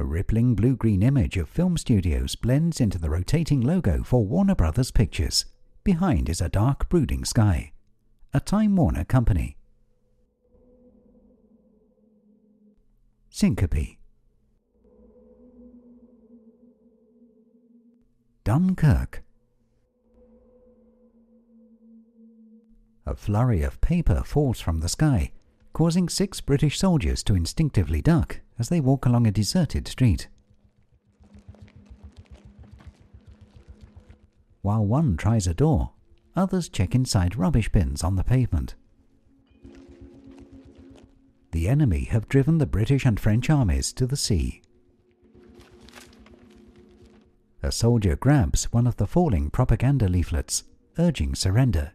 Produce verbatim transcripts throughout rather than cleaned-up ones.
A rippling blue-green image of film studios blends into the rotating logo for Warner Brothers Pictures. Behind is a dark, brooding sky. A Time Warner company. Syncope. Dunkirk. A flurry of paper falls from the sky, causing six British soldiers to instinctively duck as they walk along a deserted street. While one tries a door, others check inside rubbish bins on the pavement. The enemy have driven the British and French armies to the sea. A soldier grabs one of the falling propaganda leaflets, urging surrender.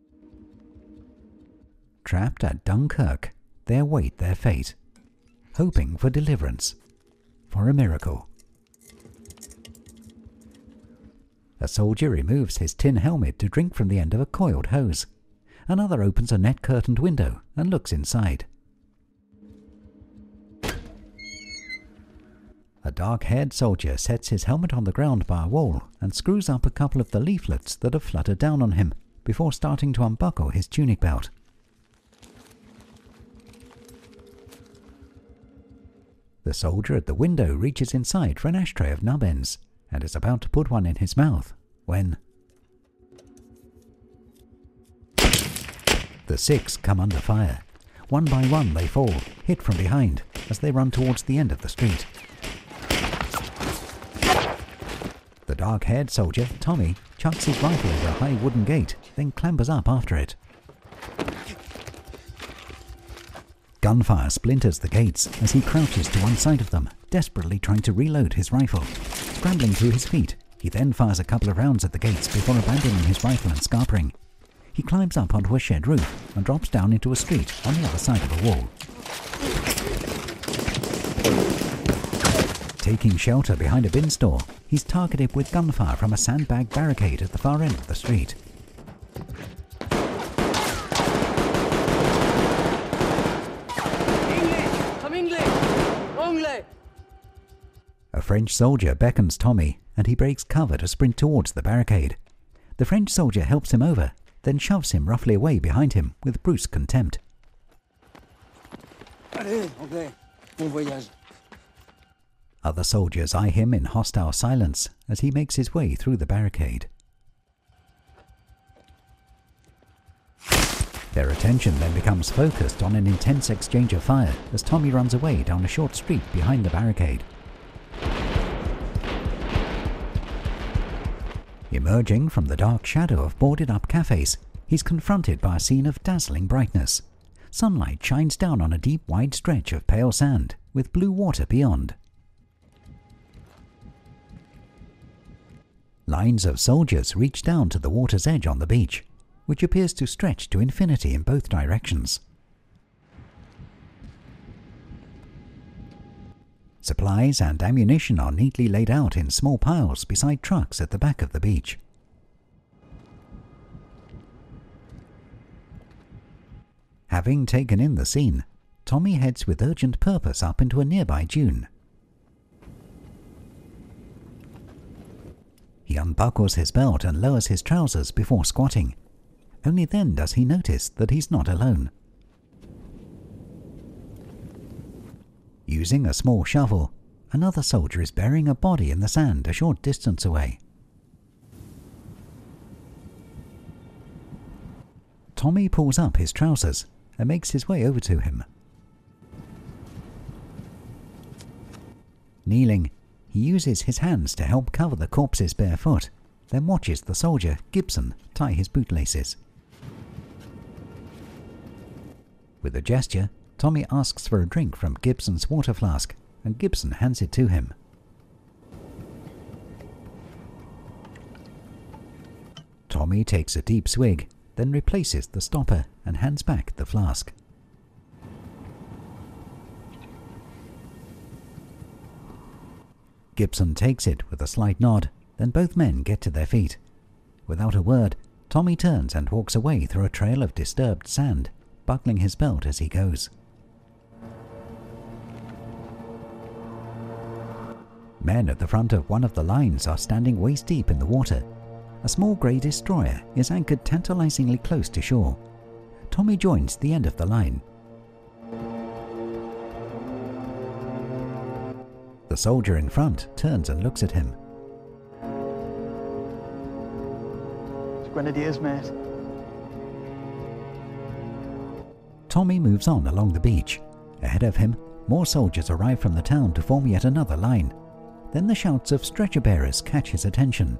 Trapped at Dunkirk, they await their fate, hoping for deliverance, for a miracle. A soldier removes his tin helmet to drink from the end of a coiled hose. Another opens a net-curtained window and looks inside. A dark-haired soldier sets his helmet on the ground by a wall and screws up a couple of the leaflets that have fluttered down on him before starting to unbuckle his tunic belt. The soldier at the window reaches inside for an ashtray of nub ends and is about to put one in his mouth when the six come under fire. One by one they fall, hit from behind, as they run towards the end of the street. The dark-haired soldier, Tommy, chucks his rifle over a high wooden gate, then clambers up after it. Gunfire splinters the gates as he crouches to one side of them, desperately trying to reload his rifle. Scrambling to his feet, he then fires a couple of rounds at the gates before abandoning his rifle and scarpering. He climbs up onto a shed roof and drops down into a street on the other side of a wall. Taking shelter behind a bin store, he's targeted with gunfire from a sandbag barricade at the far end of the street. A French soldier beckons Tommy, and he breaks cover to sprint towards the barricade. The French soldier helps him over, then shoves him roughly away behind him with brusque contempt. Other soldiers eye him in hostile silence as he makes his way through the barricade. Their attention then becomes focused on an intense exchange of fire as Tommy runs away down a short street behind the barricade. Emerging from the dark shadow of boarded-up cafes, he's confronted by a scene of dazzling brightness. Sunlight shines down on a deep, wide stretch of pale sand, with blue water beyond. Lines of soldiers reach down to the water's edge on the beach, which appears to stretch to infinity in both directions. Supplies and ammunition are neatly laid out in small piles beside trucks at the back of the beach. Having taken in the scene, Tommy heads with urgent purpose up into a nearby dune. He unbuckles his belt and lowers his trousers before squatting. Only then does he notice that he's not alone. Using a small shovel, another soldier is burying a body in the sand a short distance away. Tommy pulls up his trousers and makes his way over to him. Kneeling, he uses his hands to help cover the corpse's bare foot, then watches the soldier, Gibson, tie his bootlaces. With a gesture, Tommy asks for a drink from Gibson's water flask, and Gibson hands it to him. Tommy takes a deep swig, then replaces the stopper and hands back the flask. Gibson takes it with a slight nod, then both men get to their feet. Without a word, Tommy turns and walks away through a trail of disturbed sand, buckling his belt as he goes. Men at the front of one of the lines are standing waist deep in the water. A small grey destroyer is anchored tantalizingly close to shore. Tommy joins the end of the line. The soldier in front turns and looks at him. It's Grenadiers, mate. Tommy moves on along the beach. Ahead of him, more soldiers arrive from the town to form yet another line. Then the shouts of stretcher bearers catch his attention.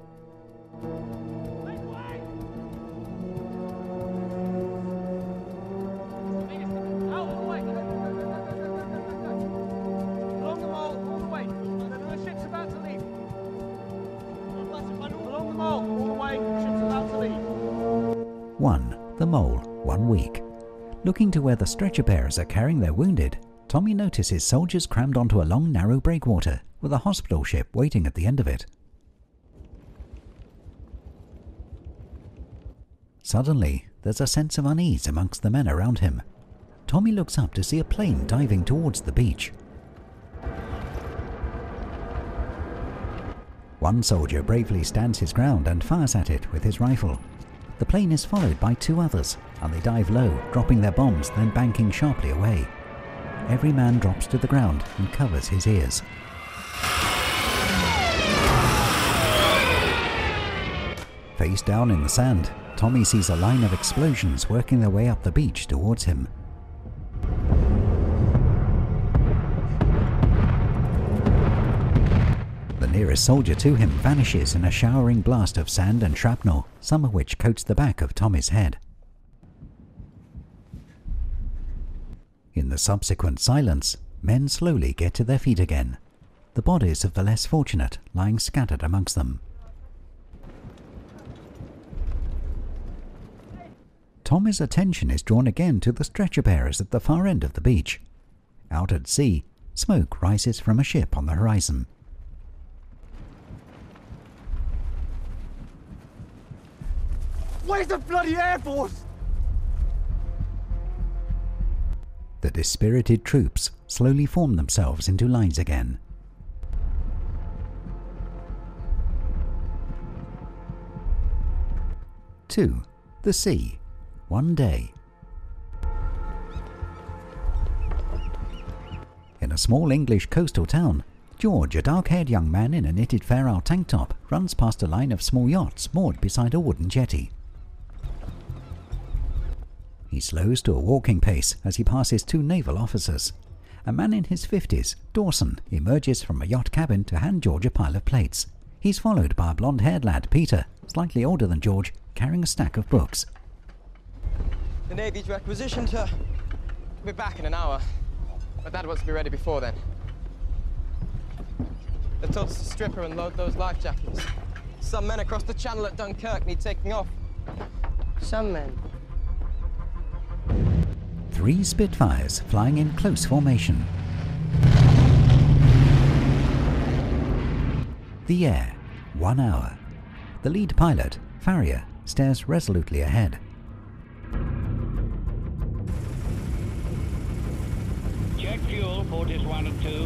One, the mole, one week. Looking to where the stretcher bearers are carrying their wounded, Tommy notices soldiers crammed onto a long narrow breakwater with a hospital ship waiting at the end of it. Suddenly, there's a sense of unease amongst the men around him. Tommy looks up to see a plane diving towards the beach. One soldier bravely stands his ground and fires at it with his rifle. The plane is followed by two others, and they dive low, dropping their bombs, then banking sharply away. Every man drops to the ground and covers his ears. Face down in the sand, Tommy sees a line of explosions working their way up the beach towards him. The nearest soldier to him vanishes in a showering blast of sand and shrapnel, some of which coats the back of Tommy's head. In the subsequent silence, men slowly get to their feet again, the bodies of the less fortunate lying scattered amongst them. Tommy's attention is drawn again to the stretcher bearers at the far end of the beach. Out at sea, smoke rises from a ship on the horizon. Where's the bloody Air Force? The dispirited troops slowly form themselves into lines again. Two, the sea. One day. In a small English coastal town, George, a dark-haired young man in a knitted Fair Isle tank top, runs past a line of small yachts moored beside a wooden jetty. He slows to a walking pace as he passes two naval officers. A man in his fifties, Dawson, emerges from a yacht cabin to hand George a pile of plates. He's followed by a blonde-haired lad, Peter, slightly older than George, carrying a stack of books. The Navy's requisitioned her. We'll be back in an hour, but Dad wants to be ready before then. They told us to strip her and load those life jackets. Some men across the channel at Dunkirk need taking off. Some men. Three Spitfires flying in close formation. The air, one hour. The lead pilot, Farrier, stares resolutely ahead. Check fuel, Fortis one and two.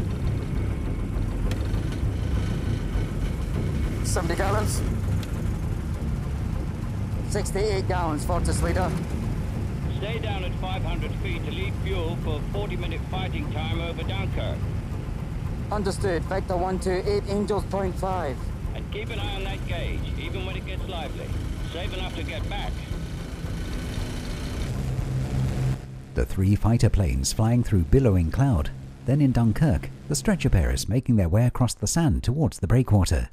seventy gallons. sixty-eight gallons, Fortis leader. Stay down at five hundred feet to leave fuel for forty minute fighting time over Dunkirk. Understood. Vector one two eight, Angels point five. And keep an eye on that gauge, even when it gets lively. Save enough to get back. The three fighter planes flying through billowing cloud. Then in Dunkirk, the stretcher bearers making their way across the sand towards the breakwater.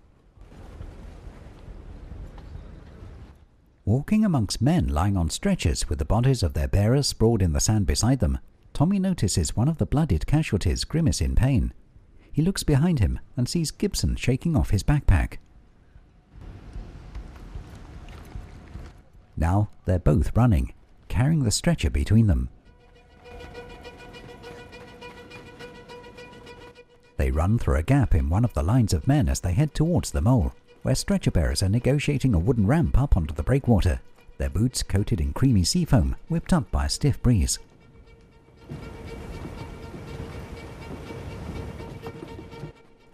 Walking amongst men lying on stretchers with the bodies of their bearers sprawled in the sand beside them, Tommy notices one of the blooded casualties grimace in pain. He looks behind him and sees Gibson shaking off his backpack. Now they're both running, carrying the stretcher between them. They run through a gap in one of the lines of men as they head towards the mole, where stretcher bearers are negotiating a wooden ramp up onto the breakwater, their boots coated in creamy seafoam whipped up by a stiff breeze.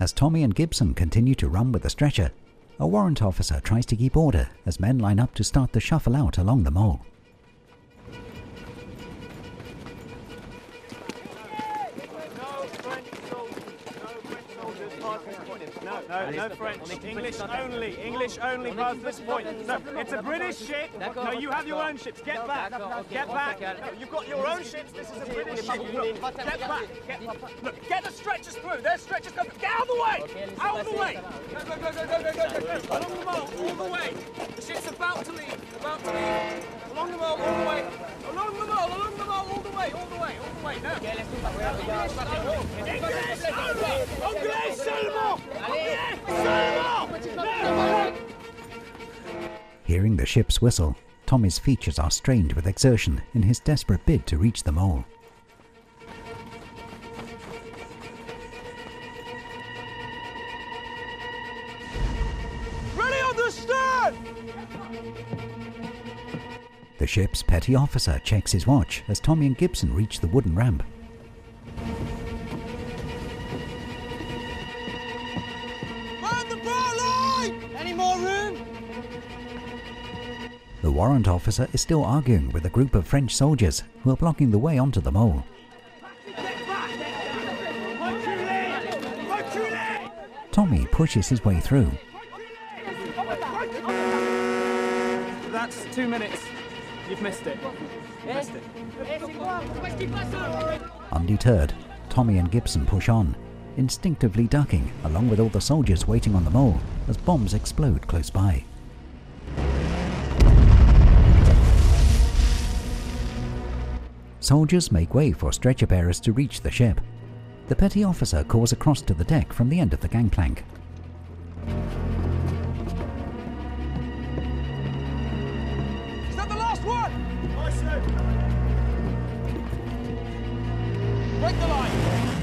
As Tommy and Gibson continue to run with the stretcher, a warrant officer tries to keep order as men line up to start the shuffle out along the mole. No, no French. English only. English only past this point. No, it's a British ship. No, you have your own ships. Get back. Get back. No, you've got your own ships. This is a British ship. Look, get back. Get, look, get the stretchers through. There's stretchers coming. Get out of the way. Out of the way. Go, go, go, go, go, go, go, go. Along the mole, all the way. The ship's about to leave. About to leave. Along the mole, all the way. Along the mole, along the mole, all the way, all the way, all the way. Now. English only. Anglais seulement. Hearing the ship's whistle, Tommy's features are strained with exertion in his desperate bid to reach the mole. Ready on the stern! The ship's petty officer checks his watch as Tommy and Gibson reach the wooden ramp. Any more room? The warrant officer is still arguing with a group of French soldiers who are blocking the way onto the mole. Tommy pushes his way through. That's two minutes. You've missed it. You've missed it. Undeterred, Tommy and Gibson push on, instinctively ducking along with all the soldiers waiting on the mole as bombs explode close by. Soldiers make way for stretcher bearers to reach the ship. The petty officer calls across to the deck from the end of the gangplank. Is that the last one? I see. Break the line.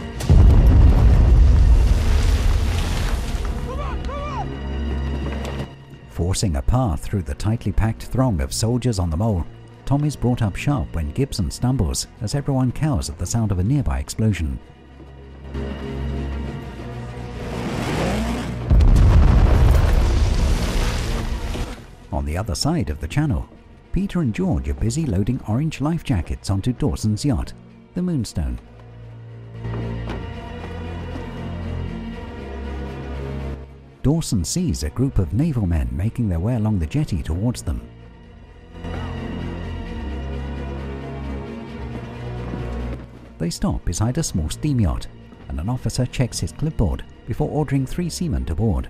Forcing a path through the tightly packed throng of soldiers on the mole, Tommy's brought up sharp when Gibson stumbles as everyone cowers at the sound of a nearby explosion. On the other side of the channel, Peter and George are busy loading orange life jackets onto Dawson's yacht, the Moonstone. Dawson sees a group of naval men making their way along the jetty towards them. They stop beside a small steam yacht, and an officer checks his clipboard before ordering three seamen to board.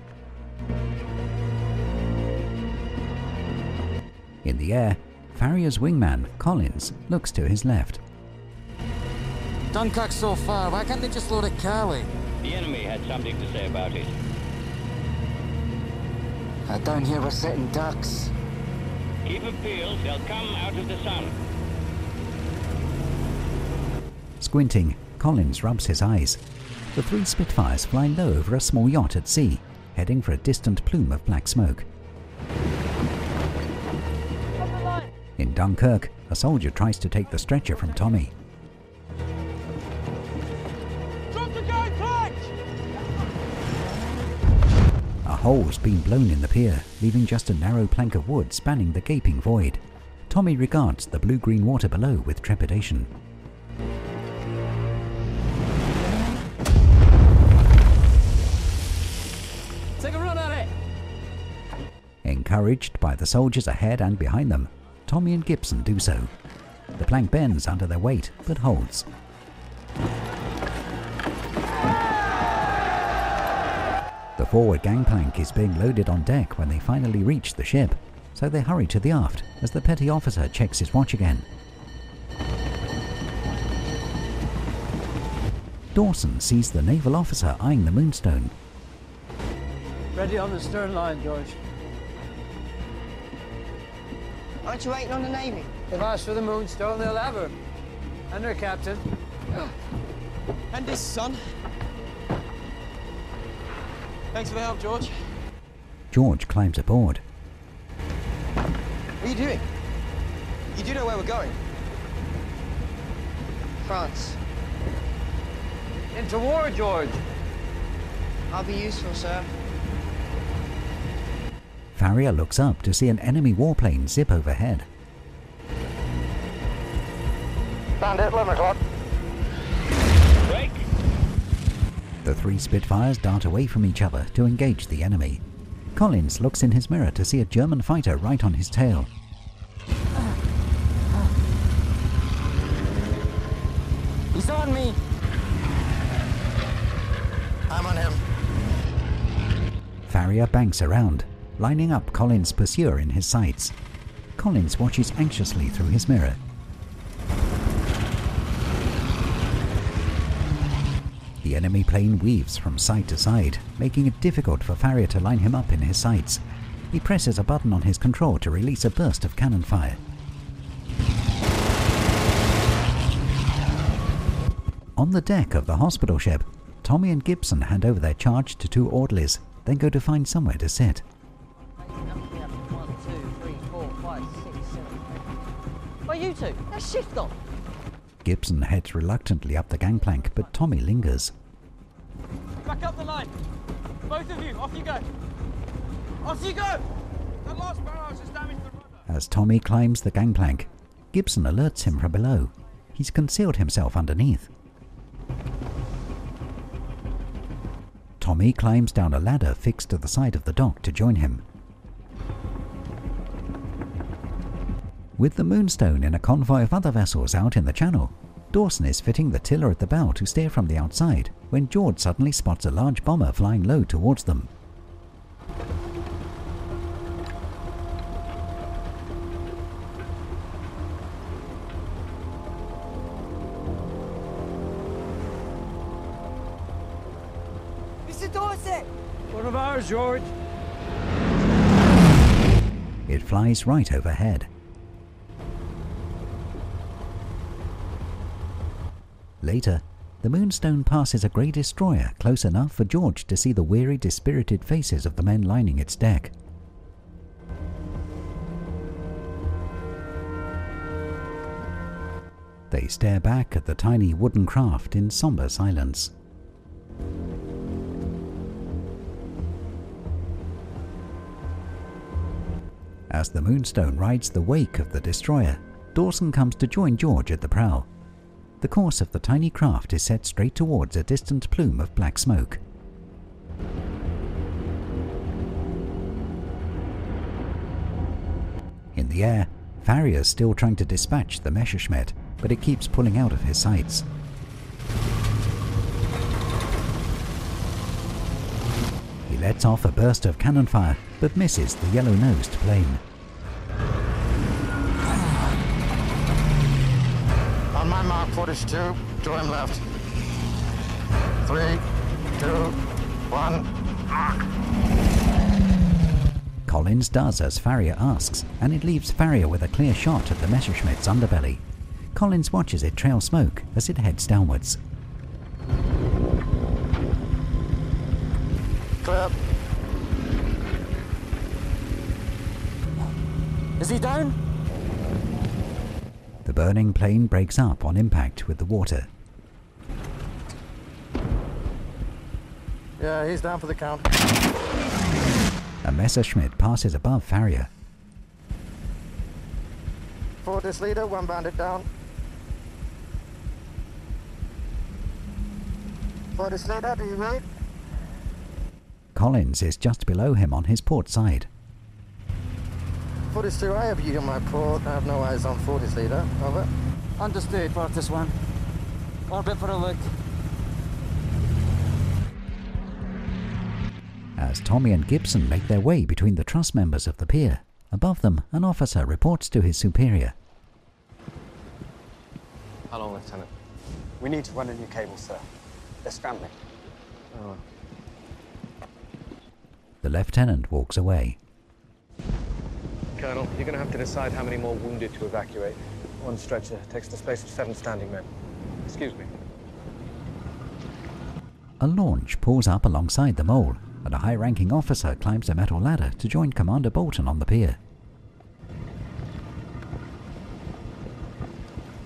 In the air, Farrier's wingman, Collins, looks to his left. Dunkirk so far, why can't they just load at Calais? The enemy had something to say about it. Uh, down here we're setting ducks. Keep them peeled, they'll come out of the sun. Squinting, Collins rubs his eyes. The three Spitfires fly low over a small yacht at sea, heading for a distant plume of black smoke. In Dunkirk, a soldier tries to take the stretcher from Tommy. Drop the gangplank! A hole's been blown in the pier, leaving just a narrow plank of wood spanning the gaping void. Tommy regards the blue-green water below with trepidation. Take a run at it! Encouraged by the soldiers ahead and behind them, Tommy and Gibson do so. The plank bends under their weight, but holds. The forward gangplank is being loaded on deck when they finally reach the ship, so they hurry to the aft as the petty officer checks his watch again. Dawson sees the naval officer eyeing the Moonstone. Ready on the stern line, George. Aren't you waiting on the Navy? They've asked for the Moonstone, they'll have her. And her captain. And his son. Thanks for the help, George. George climbs aboard. What are you doing? You do know where we're going? France. Into war, George. I'll be useful, sir. Farrier looks up to see an enemy warplane zip overhead. Bandit, eleven o'clock. Break. The three Spitfires dart away from each other to engage the enemy. Collins looks in his mirror to see a German fighter right on his tail. He's on me. I'm on him. Farrier banks around, lining up Collins' pursuer in his sights. Collins watches anxiously through his mirror. The enemy plane weaves from side to side, making it difficult for Farrier to line him up in his sights. He presses a button on his control to release a burst of cannon fire. On the deck of the hospital ship, Tommy and Gibson hand over their charge to two orderlies, then go to find somewhere to sit. One, two, three, four, five, six, seven, eight. Well, you two, let's shift on. Gibson heads reluctantly up the gangplank, but Tommy lingers. Back up the line. Both of you, off you go. Off you go! That last barrage has damaged the rudder. As Tommy climbs the gangplank, Gibson alerts him from below. He's concealed himself underneath. Tommy climbs down a ladder fixed to the side of the dock to join him. With the Moonstone in a convoy of other vessels out in the channel, Dawson is fitting the tiller at the bow to steer from the outside when George suddenly spots a large bomber flying low towards them. Mister Dorset! One of ours, George. It flies right overhead. Later, the Moonstone passes a grey destroyer close enough for George to see the weary, dispirited faces of the men lining its deck. They stare back at the tiny wooden craft in somber silence. As the Moonstone rides the wake of the destroyer, Dawson comes to join George at the prow. The course of the tiny craft is set straight towards a distant plume of black smoke. In the air, Farrier's still trying to dispatch the Messerschmitt, but it keeps pulling out of his sights. He lets off a burst of cannon fire, but misses the yellow-nosed plane. On my mark, forty-two, to him left. Three, two, one, mark. Collins does as Farrier asks, and it leaves Farrier with a clear shot at the Messerschmitt's underbelly. Collins watches it trail smoke as it heads downwards. Clear. Is he down? The burning plane breaks up on impact with the water. Yeah, he's down for the count. A Messerschmitt passes above Farrier. Fortis leader, one bandit down. Fortis leader, do you read? Collins is just below him on his port side. Fortis two, I have you on my port. I have no eyes on Fortis leader. Over. Understood, Fortis one. Orbit for a look. As Tommy and Gibson make their way between the truss members of the pier, above them an officer reports to his superior. How long, Lieutenant? We need to run a new cable, sir. They're scrambling. Oh. The lieutenant walks away. Colonel, you're going to have to decide how many more wounded to evacuate. One stretcher takes the space of seven standing men. Excuse me. A launch pulls up alongside the mole, and a high-ranking officer climbs a metal ladder to join Commander Bolton on the pier.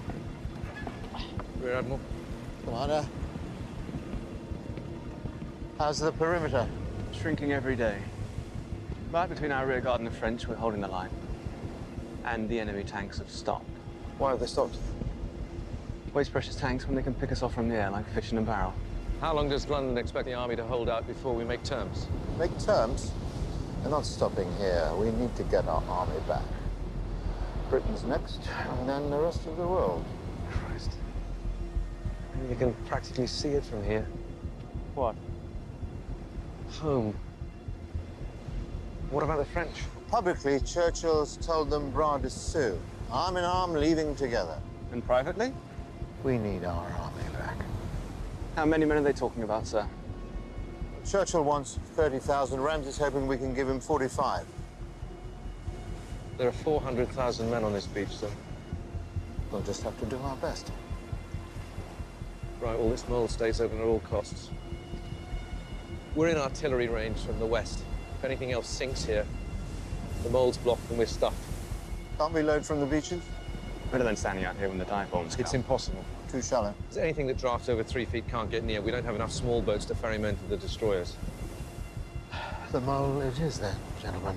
Rear Admiral. Commander. How's the perimeter? Shrinking every day. But between our rear guard and the French, we're holding the line. And the enemy tanks have stopped. Why have they stopped? Waste precious tanks when they can pick us off from the air like fish in a barrel. How long does London expect the army to hold out before we make terms? Make terms? They're not stopping here. We need to get our army back. Britain's next, and then the rest of the world. Christ. You can practically see it from here. What? Home. What about the French? Publicly, Churchill's told them bras dessus. Arm in arm, leaving together. And privately? We need our army back. How many men are they talking about, sir? Churchill wants thirty thousand. Ramsay's hoping we can give him forty-five. There are four hundred thousand men on this beach, sir. We'll just have to do our best. Right, well, this mole stays open at all costs. We're in artillery range from the west. If anything else sinks here, the mole's blocked and we're stuffed. Can't we load from the beaches? Better than standing out here when the dive bombs come. It's impossible. Too shallow. There's anything that drafts over three feet can't get near. We don't have enough small boats to ferry men to the destroyers. The mole it is then, gentlemen.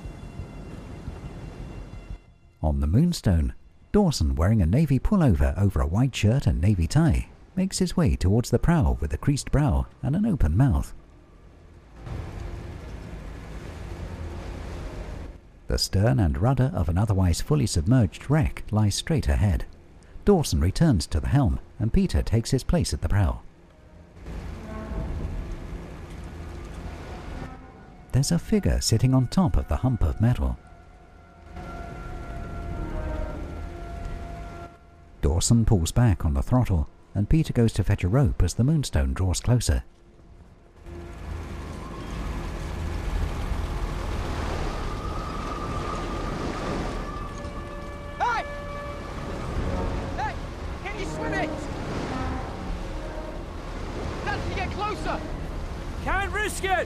On the Moonstone, Dawson, wearing a navy pullover over a white shirt and navy tie, makes his way towards the prow with a creased brow and an open mouth. The stern and rudder of an otherwise fully submerged wreck lie straight ahead. Dawson returns to the helm, and Peter takes his place at the prow. There's a figure sitting on top of the hump of metal. Dawson pulls back on the throttle, and Peter goes to fetch a rope as the Moonstone draws closer. Hey! Hey! Can you swim it? That's to get closer! Can't risk it!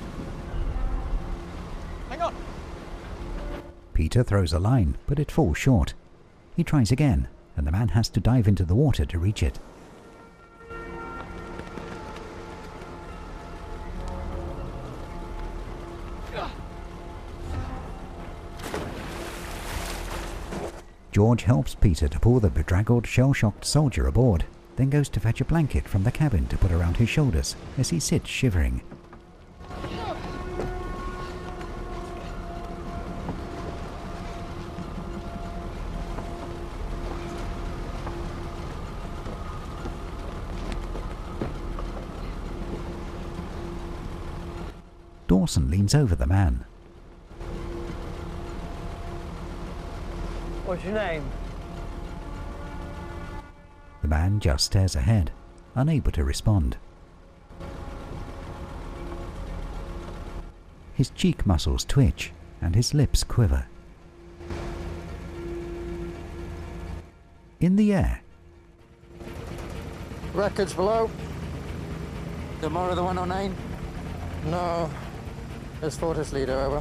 Hang on. Peter throws a line, but it falls short. He tries again, and the man has to dive into the water to reach it. George helps Peter to pull the bedraggled, shell-shocked soldier aboard, then goes to fetch a blanket from the cabin to put around his shoulders as he sits shivering. Dawson leans over the man. What's your name? The man just stares ahead, unable to respond. His cheek muscles twitch and his lips quiver. In the air, Wreckage below. Tomorrow the one oh nine? No. There's Fortis leader, over.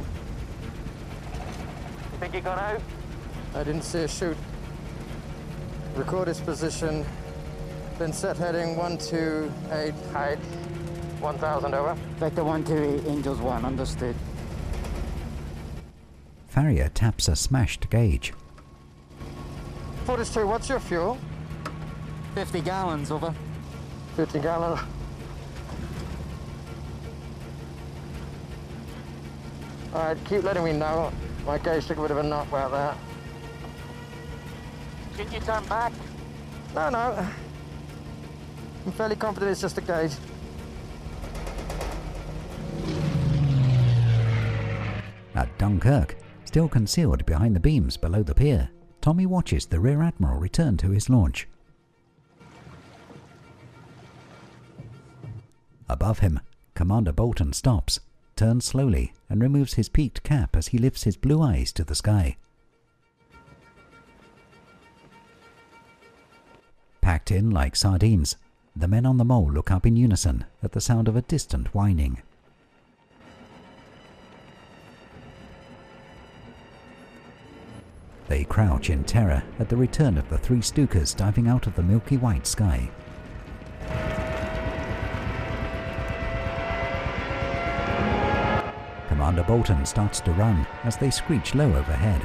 You think he got out? I didn't see a shoot. Record his position. Then set heading one two eight, height one thousand, over. Vector one two eight, Angels one, understood. Farrier taps a smashed gauge. Fortis two, what's your fuel? fifty gallons, over. fifty gallon. Alright, keep letting me know. My gauge took a bit of a knock about that. Can you turn back? No, no. I'm fairly confident it's just a gauge. At Dunkirk, still concealed behind the beams below the pier, Tommy watches the Rear Admiral return to his launch. Above him, Commander Bolton stops, turns slowly, and removes his peaked cap as he lifts his blue eyes to the sky. Packed in like sardines, the men on the mole look up in unison at the sound of a distant whining. They crouch in terror at the return of the three Stukas diving out of the milky white sky. Commander Bolton starts to run as they screech low overhead.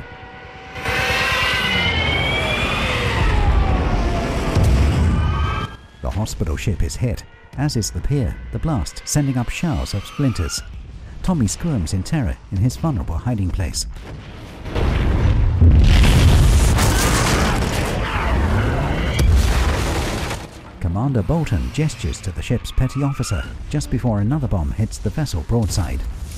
The hospital ship is hit, as is the pier, the blast sending up showers of splinters. Tommy squirms in terror in his vulnerable hiding place. Commander Bolton gestures to the ship's petty officer just before another bomb hits the vessel broadside.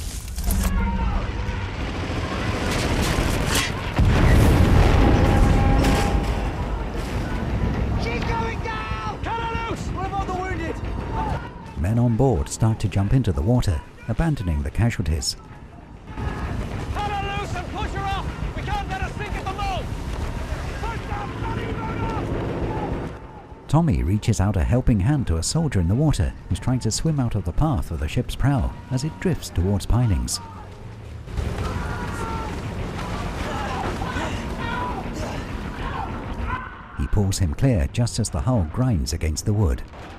She's going down! Cut her loose! What about the wounded? Men on board start to jump into the water, abandoning the casualties. Cut her loose and push her off! We can't let her sink at the mole! Push that bloody boat off! Tommy reaches out a helping hand to a soldier in the water who's trying to swim out of the path of the ship's prow as it drifts towards pilings. He pulls him clear just as the hull grinds against the wood.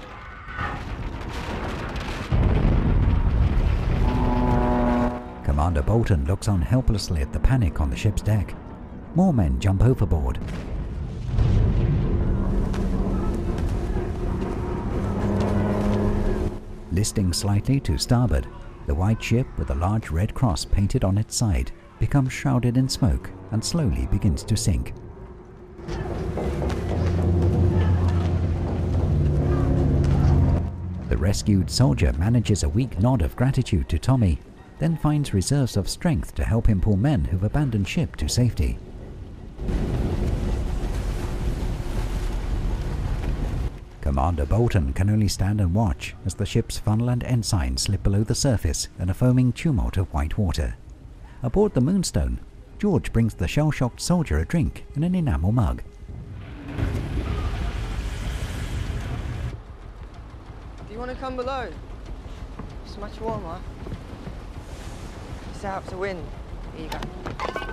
Commander Bolton looks on helplessly at the panic on the ship's deck. More men jump overboard. Listing slightly to starboard, the white ship with a large red cross painted on its side becomes shrouded in smoke and slowly begins to sink. The rescued soldier manages a weak nod of gratitude to Tommy, then finds reserves of strength to help him pull men who've abandoned ship to safety. Commander Bolton can only stand and watch as the ship's funnel and ensign slip below the surface in a foaming tumult of white water. Aboard the Moonstone, George brings the shell-shocked soldier a drink in an enamel mug. Do you want to come below? It's much warmer. Set out to win. Here you go.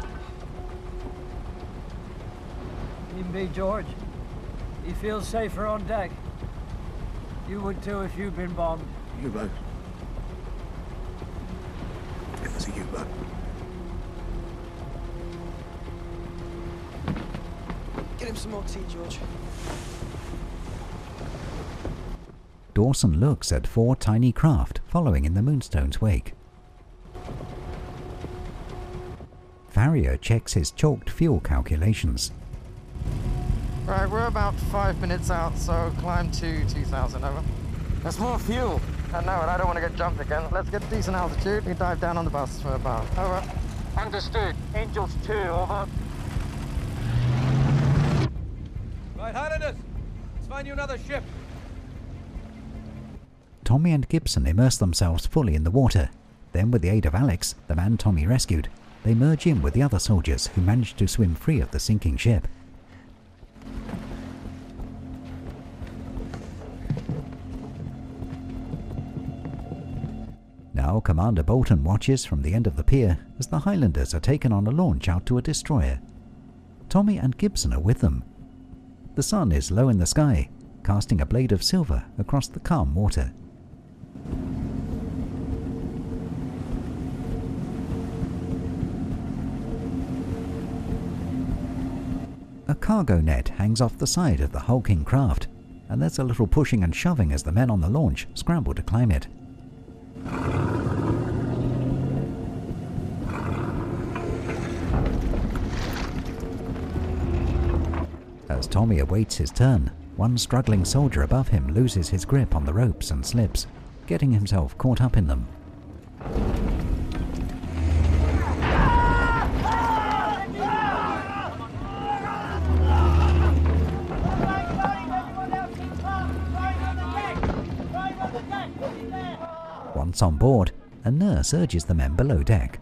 Even be George. He feels safer on deck. You would too if you'd been bombed. U-boat. It was a U-boat. Get him some more tea, George. Dawson looks at four tiny craft following in the Moonstone's wake. Farrier checks his chalked fuel calculations. Right, we're about five minutes out, so climb to two thousand, over. There's more fuel. I know, and I don't want to get jumped again. Let's get decent altitude. We dive down on the bus for about, over. Understood. Angels two, over. Right, Highlanders, let's find you another ship. Tommy and Gibson immerse themselves fully in the water. Then, with the aid of Alex, the man Tommy rescued, they merge in with the other soldiers who managed to swim free of the sinking ship. Now Commander Bolton watches from the end of the pier as the Highlanders are taken on a launch out to a destroyer. Tommy and Gibson are with them. The sun is low in the sky, casting a blade of silver across the calm water. A cargo net hangs off the side of the hulking craft, and there's a little pushing and shoving as the men on the launch scramble to climb it. As Tommy awaits his turn, one struggling soldier above him loses his grip on the ropes and slips, getting himself caught up in them. Once on board, a nurse urges the men below deck.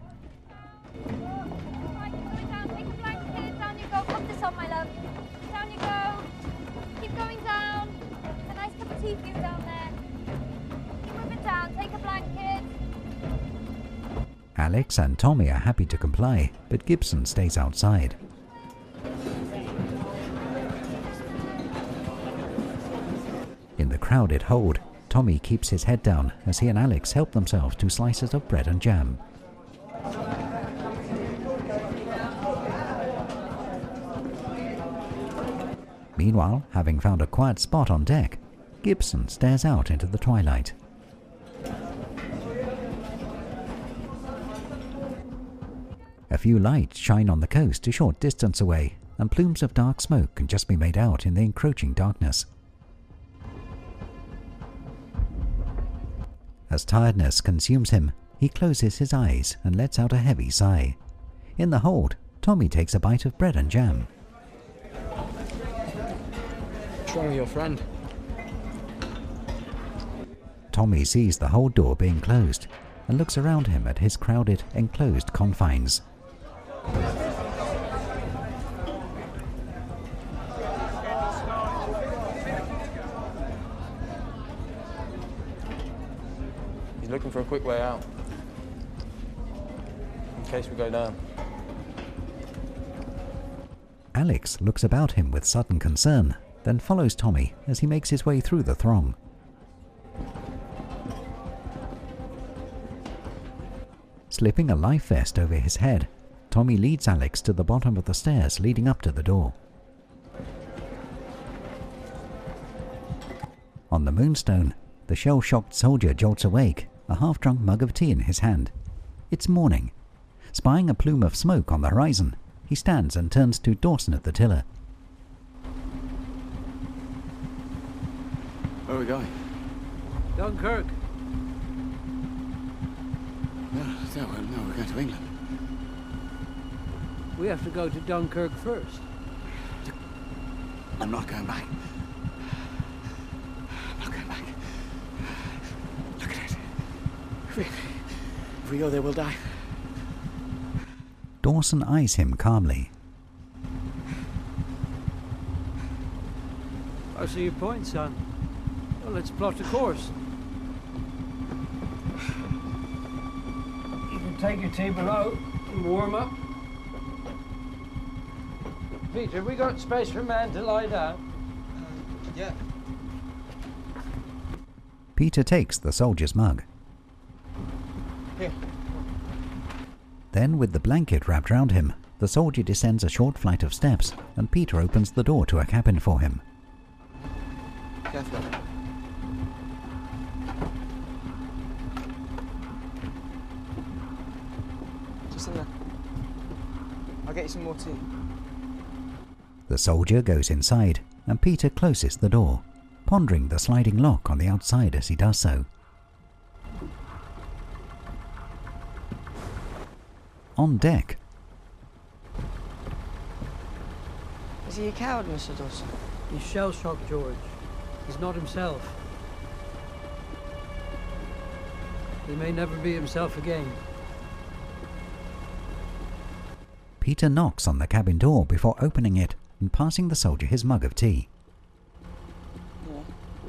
Alex and Tommy are happy to comply, but Gibson stays outside. In the crowded hold, Tommy keeps his head down as he and Alex help themselves to slices of bread and jam. Meanwhile, having found a quiet spot on deck, Gibson stares out into the twilight. A few lights shine on the coast a short distance away, and plumes of dark smoke can just be made out in the encroaching darkness. As tiredness consumes him, he closes his eyes and lets out a heavy sigh. In the hold, Tommy takes a bite of bread and jam. What's wrong with your friend? Tommy sees the hold door being closed and looks around him at his crowded, enclosed confines. He's looking for a quick way out. In case we go down. Alex looks about him with sudden concern, then follows Tommy as he makes his way through the throng. Slipping a life vest over his head, Tommy leads Alex to the bottom of the stairs leading up to the door. On the Moonstone, the shell-shocked soldier jolts awake, a half-drunk mug of tea in his hand. It's morning. Spying a plume of smoke on the horizon, he stands and turns to Dawson at the tiller. Where are we going? Dunkirk. No, no, no, we're going to England. We have to go to Dunkirk first. I'm not going back. I'm not going back. Look at it. If we, if we go there, we'll die. Dawson eyes him calmly. I see your point, son. Well, let's plot a course. You can take your tea below and warm up. Peter, we got space for a man to lie down? Uh, yeah. Peter takes the soldier's mug. Here. Then, with the blanket wrapped round him, the soldier descends a short flight of steps, and Peter opens the door to a cabin for him. Careful. Just in there. I'll get you some more tea. The soldier goes inside, and Peter closes the door, pondering the sliding lock on the outside as he does so. On deck. Is he a coward, Mister Dawson? He's shell-shocked, George. He's not himself. He may never be himself again. Peter knocks on the cabin door before opening it and passing the soldier his mug of tea. Yeah.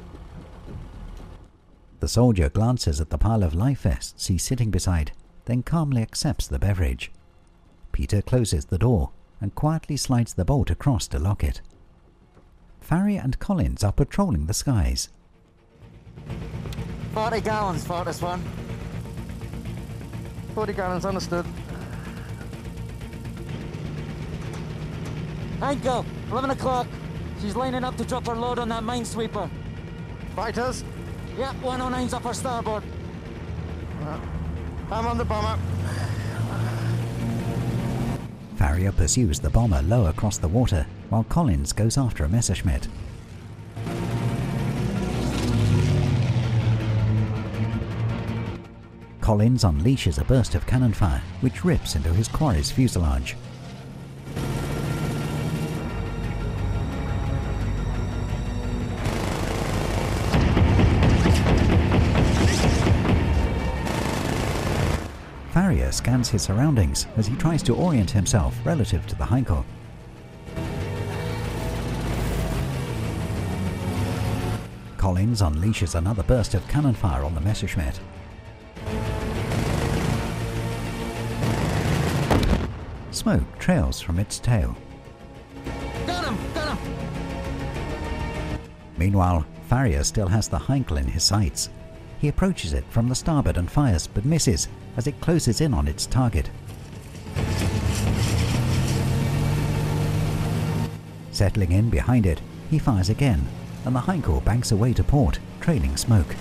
The soldier glances at the pile of life vests he's sitting beside, then calmly accepts the beverage. Peter closes the door and quietly slides the bolt across to lock it. Farrier and Collins are patrolling the skies. Forty gallons for this one. Forty gallons, understood. Anchor, eleven o'clock. She's lining up to drop her load on that minesweeper. Fighters? Yep, one oh nine's up her starboard. Uh, I'm on the bomber. Farrier pursues the bomber low across the water, while Collins goes after a Messerschmitt. Collins unleashes a burst of cannon fire, which rips into his quarry's fuselage. Farrier scans his surroundings as he tries to orient himself relative to the Heinkel. Collins unleashes another burst of cannon fire on the Messerschmitt. Smoke trails from its tail. Got him! Got him! Meanwhile, Farrier still has the Heinkel in his sights. He approaches it from the starboard and fires, but misses as it closes in on its target. Settling in behind it, he fires again, and the Haikou banks away to port, trailing smoke.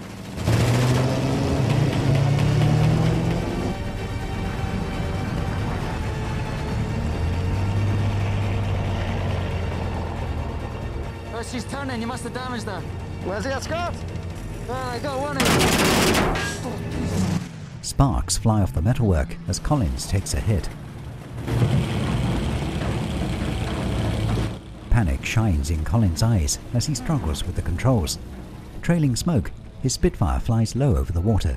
Oh, she's turning. You must have damaged her. Where's the escort? Well, I got one in. Sparks fly off the metalwork as Collins takes a hit. Panic shines in Collins' eyes as he struggles with the controls. Trailing smoke, his Spitfire flies low over the water.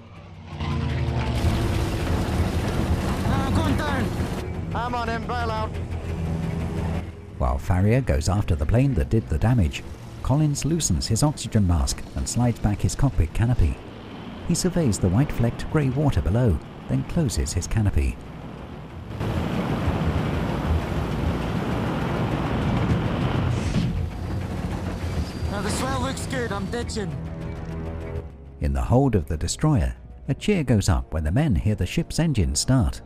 I'm going down. I'm on him, bail out. While Farrier goes after the plane that did the damage, Collins loosens his oxygen mask and slides back his cockpit canopy. He surveys the white-flecked grey water below, then closes his canopy. Now the swell looks good. I'm ditching. In the hold of the destroyer, a cheer goes up when the men hear the ship's engine start.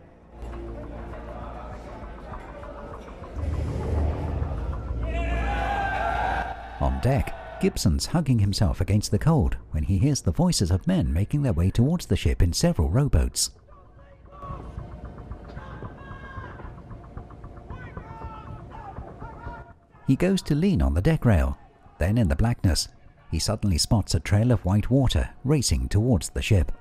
On deck, Gibson's hugging himself against the cold when he hears the voices of men making their way towards the ship in several rowboats. He goes to lean on the deck rail. Then in the blackness, he suddenly spots a trail of white water racing towards the ship.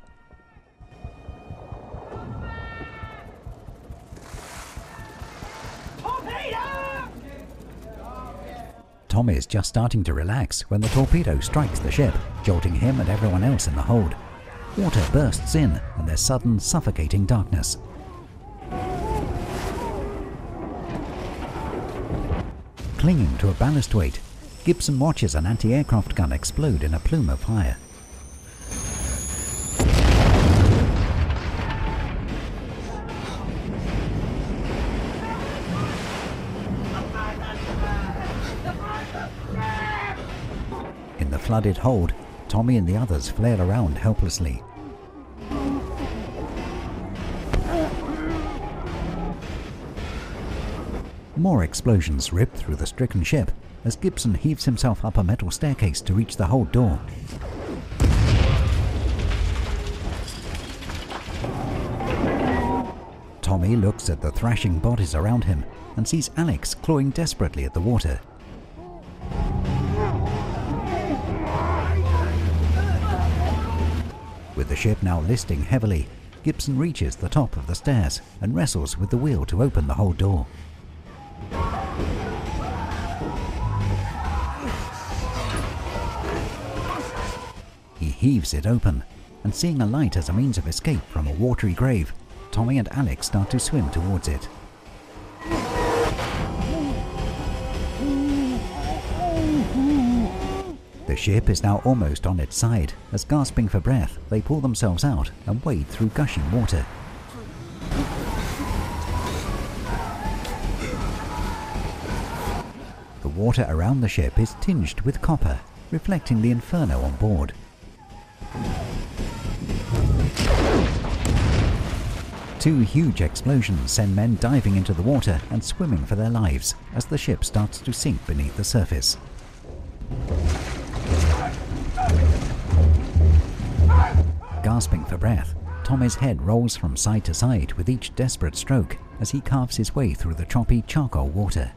Tom is just starting to relax when the torpedo strikes the ship, jolting him and everyone else in the hold. Water bursts in and there's sudden suffocating darkness. Clinging to a ballast weight, Gibson watches an anti-aircraft gun explode in a plume of fire. In the flooded hold, Tommy and the others flail around helplessly. More explosions rip through the stricken ship as Gibson heaves himself up a metal staircase to reach the hold door. Tommy looks at the thrashing bodies around him and sees Alex clawing desperately at the water. With the ship now listing heavily, Gibson reaches the top of the stairs and wrestles with the wheel to open the hold door. He heaves it open, and seeing a light as a means of escape from a watery grave, Tommy and Alex start to swim towards it. The ship is now almost on its side, as gasping for breath, they pull themselves out and wade through gushing water. The water around the ship is tinged with copper, reflecting the inferno on board. Two huge explosions send men diving into the water and swimming for their lives as the ship starts to sink beneath the surface. Gasping for breath, Tommy's head rolls from side to side with each desperate stroke as he carves his way through the choppy charcoal water.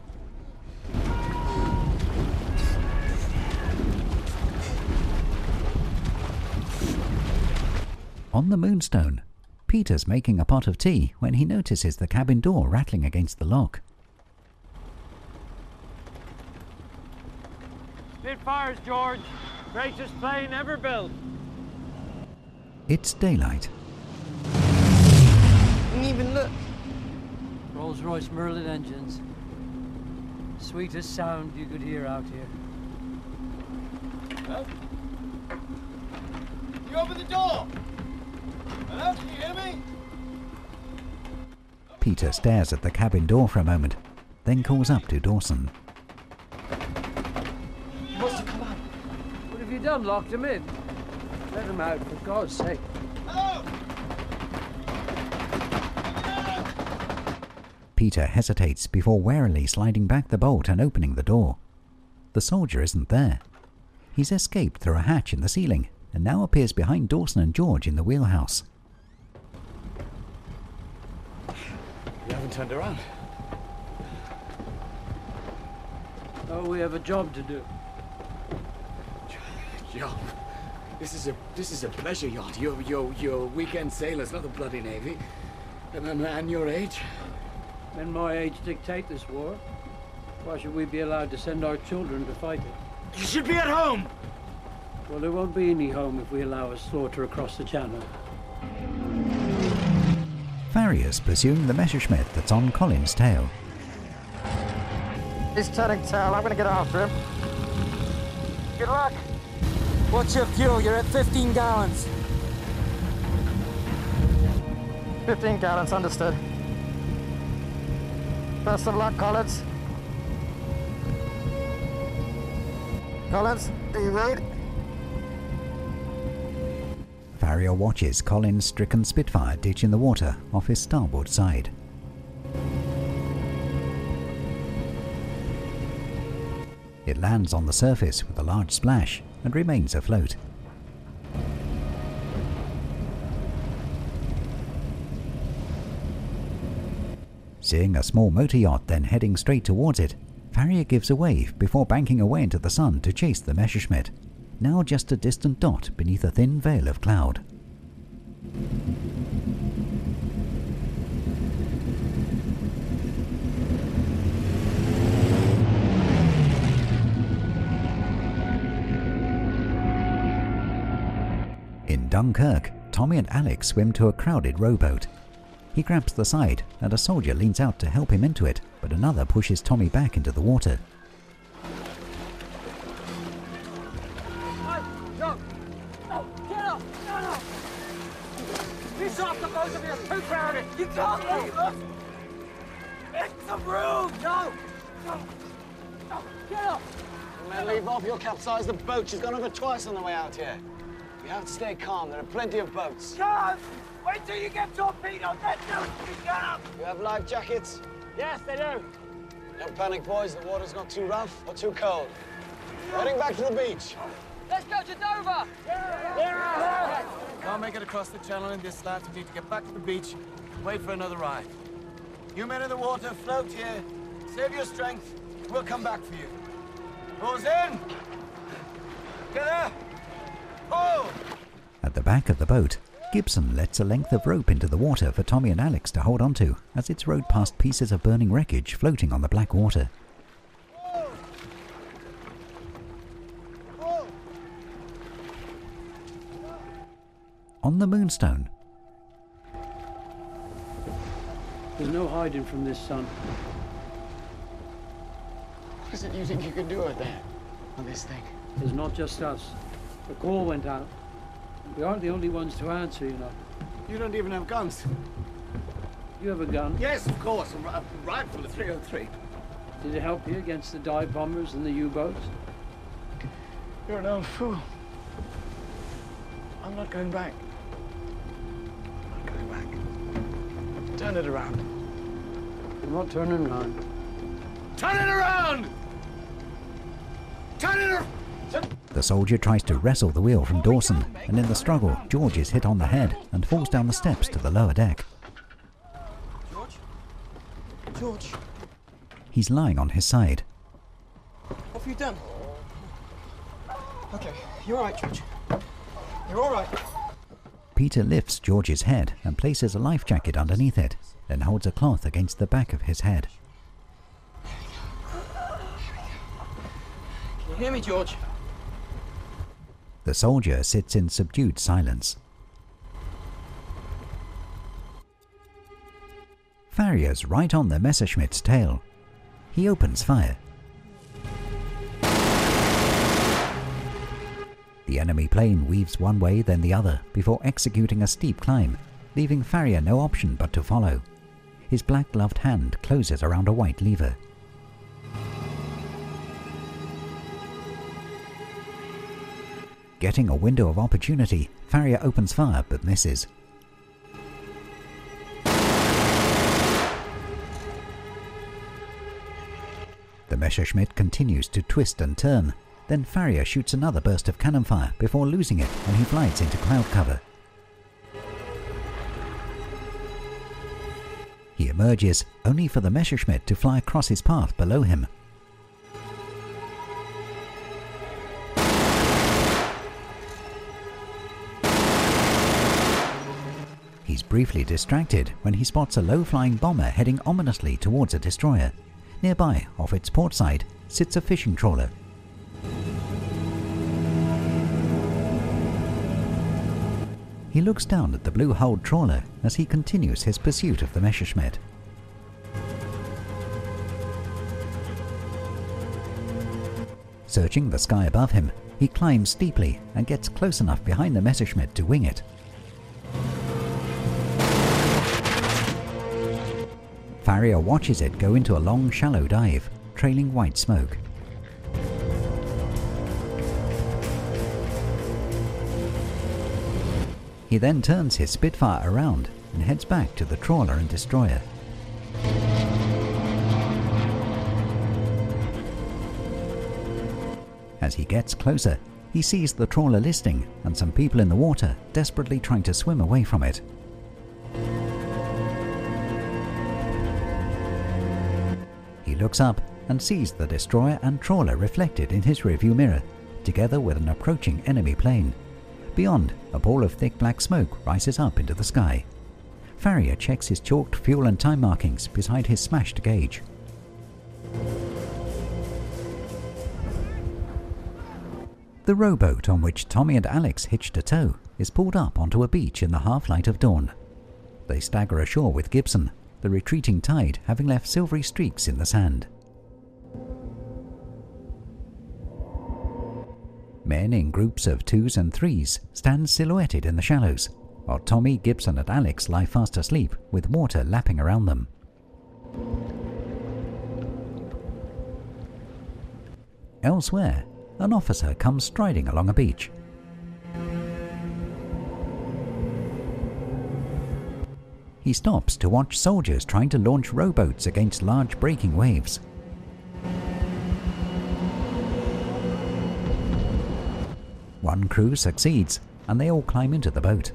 On the Moonstone, Peter's making a pot of tea when he notices the cabin door rattling against the lock. Spitfires, George. Greatest plane ever built. It's daylight. Didn't even look. Rolls-Royce Merlin engines. Sweetest sound you could hear out here. Hello? You open the door! Hello? Can you hear me? Peter stares at the cabin door for a moment, then calls up to Dawson. He must have come out. What have you done? Locked him in? Let him out, for God's sake. Hello? Peter hesitates before warily sliding back the bolt and opening the door. The soldier isn't there. He's escaped through a hatch in the ceiling and now appears behind Dawson and George in the wheelhouse. You haven't turned around. Oh, we have a job to do. Job? This is a this is a pleasure yacht. You're you're you're weekend sailors, not the bloody navy. And a man your age. Men my age dictate this war. Why should we be allowed to send our children to fight it? You should be at home! Well, there won't be any home if we allow a slaughter across the channel. Farrier's pursuing the Messerschmitt that's on Colin's tail. He's turning tail. I'm going to get after him. Good luck. What's your fuel? You're at fifteen gallons. fifteen gallons, understood. Best of luck, Collins. Collins, are you ready? Farrier watches Colin's stricken Spitfire ditch in the water off his starboard side. It lands on the surface with a large splash and remains afloat. Seeing a small motor yacht then heading straight towards it, Farrier gives a wave before banking away into the sun to chase the Messerschmitt, now just a distant dot beneath a thin veil of cloud. In Dunkirk, Tommy and Alex swim to a crowded rowboat. He grabs the side and a soldier leans out to help him into it, but another pushes Tommy back into the water. No! No! Get up! No, no! He's off the boat of you! Too crowded! You can't leave us! Make some room! No! No! No! Get up! Men, leave off. You'll capsize the boat. She's gone over twice on the way out here. You have to stay calm. There are plenty of boats. Guys! Wait till you get torpedoed, then do! Get up! You have life jackets? Yes, they do. Don't panic, boys. The water's not too rough or too cold. Heading back to the beach. Let's go to Dover! Yeah. Can't make it across the channel in this slant. We need to get back to the beach. Wait for another ride. You men in the water, float here. Save your strength. We'll come back for you. Oars in! Get there! Pull! At the back of the boat, Gibson lets a length of rope into the water for Tommy and Alex to hold onto as it's rowed past pieces of burning wreckage floating on the black water. On the Moonstone, There's no hiding from this sun. What is it you think you can do out there on this thing? There's not just us. The call went out. We aren't the only ones to answer, you know. You don't even have guns. You have a gun? Yes, of course. A, a rifle, a three oh three. Did it help you against the dive bombers and the U-boats? You're an old fool. I'm not going back. I'm not going back. Turn it around. I'm not turning around. Turn it around! Turn it around! the soldier tries to wrestle the wheel from Dawson, and in the struggle, George is hit on the head and falls down the steps to the lower deck. George? George? He's lying on his side. What have you done? Okay, you're all right, George. You're all right. Peter lifts George's head and places a life jacket underneath it, then holds a cloth against the back of his head. Can you hear me, George? The soldier sits in subdued silence. Farrier's right on the Messerschmitt's tail. He opens fire. The enemy plane weaves one way then the other before executing a steep climb, leaving Farrier no option but to follow. His black-gloved hand closes around a white lever. Getting a window of opportunity, Farrier opens fire but misses. The Messerschmitt continues to twist and turn. Then Farrier shoots another burst of cannon fire before losing it and he glides into cloud cover. He emerges, only for the Messerschmitt to fly across his path below him. He's briefly distracted when he spots a low-flying bomber heading ominously towards a destroyer. Nearby, off its port side, sits a fishing trawler. He looks down at the blue-hulled trawler as he continues his pursuit of the Messerschmitt. Searching the sky above him, he climbs steeply and gets close enough behind the Messerschmitt to wing it. Farrier watches it go into a long, shallow dive, trailing white smoke. He then turns his Spitfire around and heads back to the trawler and destroyer. As he gets closer, he sees the trawler listing and some people in the water desperately trying to swim away from it. He looks up and sees the destroyer and trawler reflected in his rearview mirror, together with an approaching enemy plane. Beyond, a ball of thick black smoke rises up into the sky. Farrier checks his chalked fuel and time markings beside his smashed gauge. The rowboat on which Tommy and Alex hitched a tow is pulled up onto a beach in the half-light of dawn. They stagger ashore with Gibson, the retreating tide having left silvery streaks in the sand. Men in groups of twos and threes stand silhouetted in the shallows, while Tommy, Gibson and Alex lie fast asleep with water lapping around them. Elsewhere, an officer comes striding along a beach. He stops to watch soldiers trying to launch rowboats against large breaking waves. One crew succeeds, and they all climb into the boat.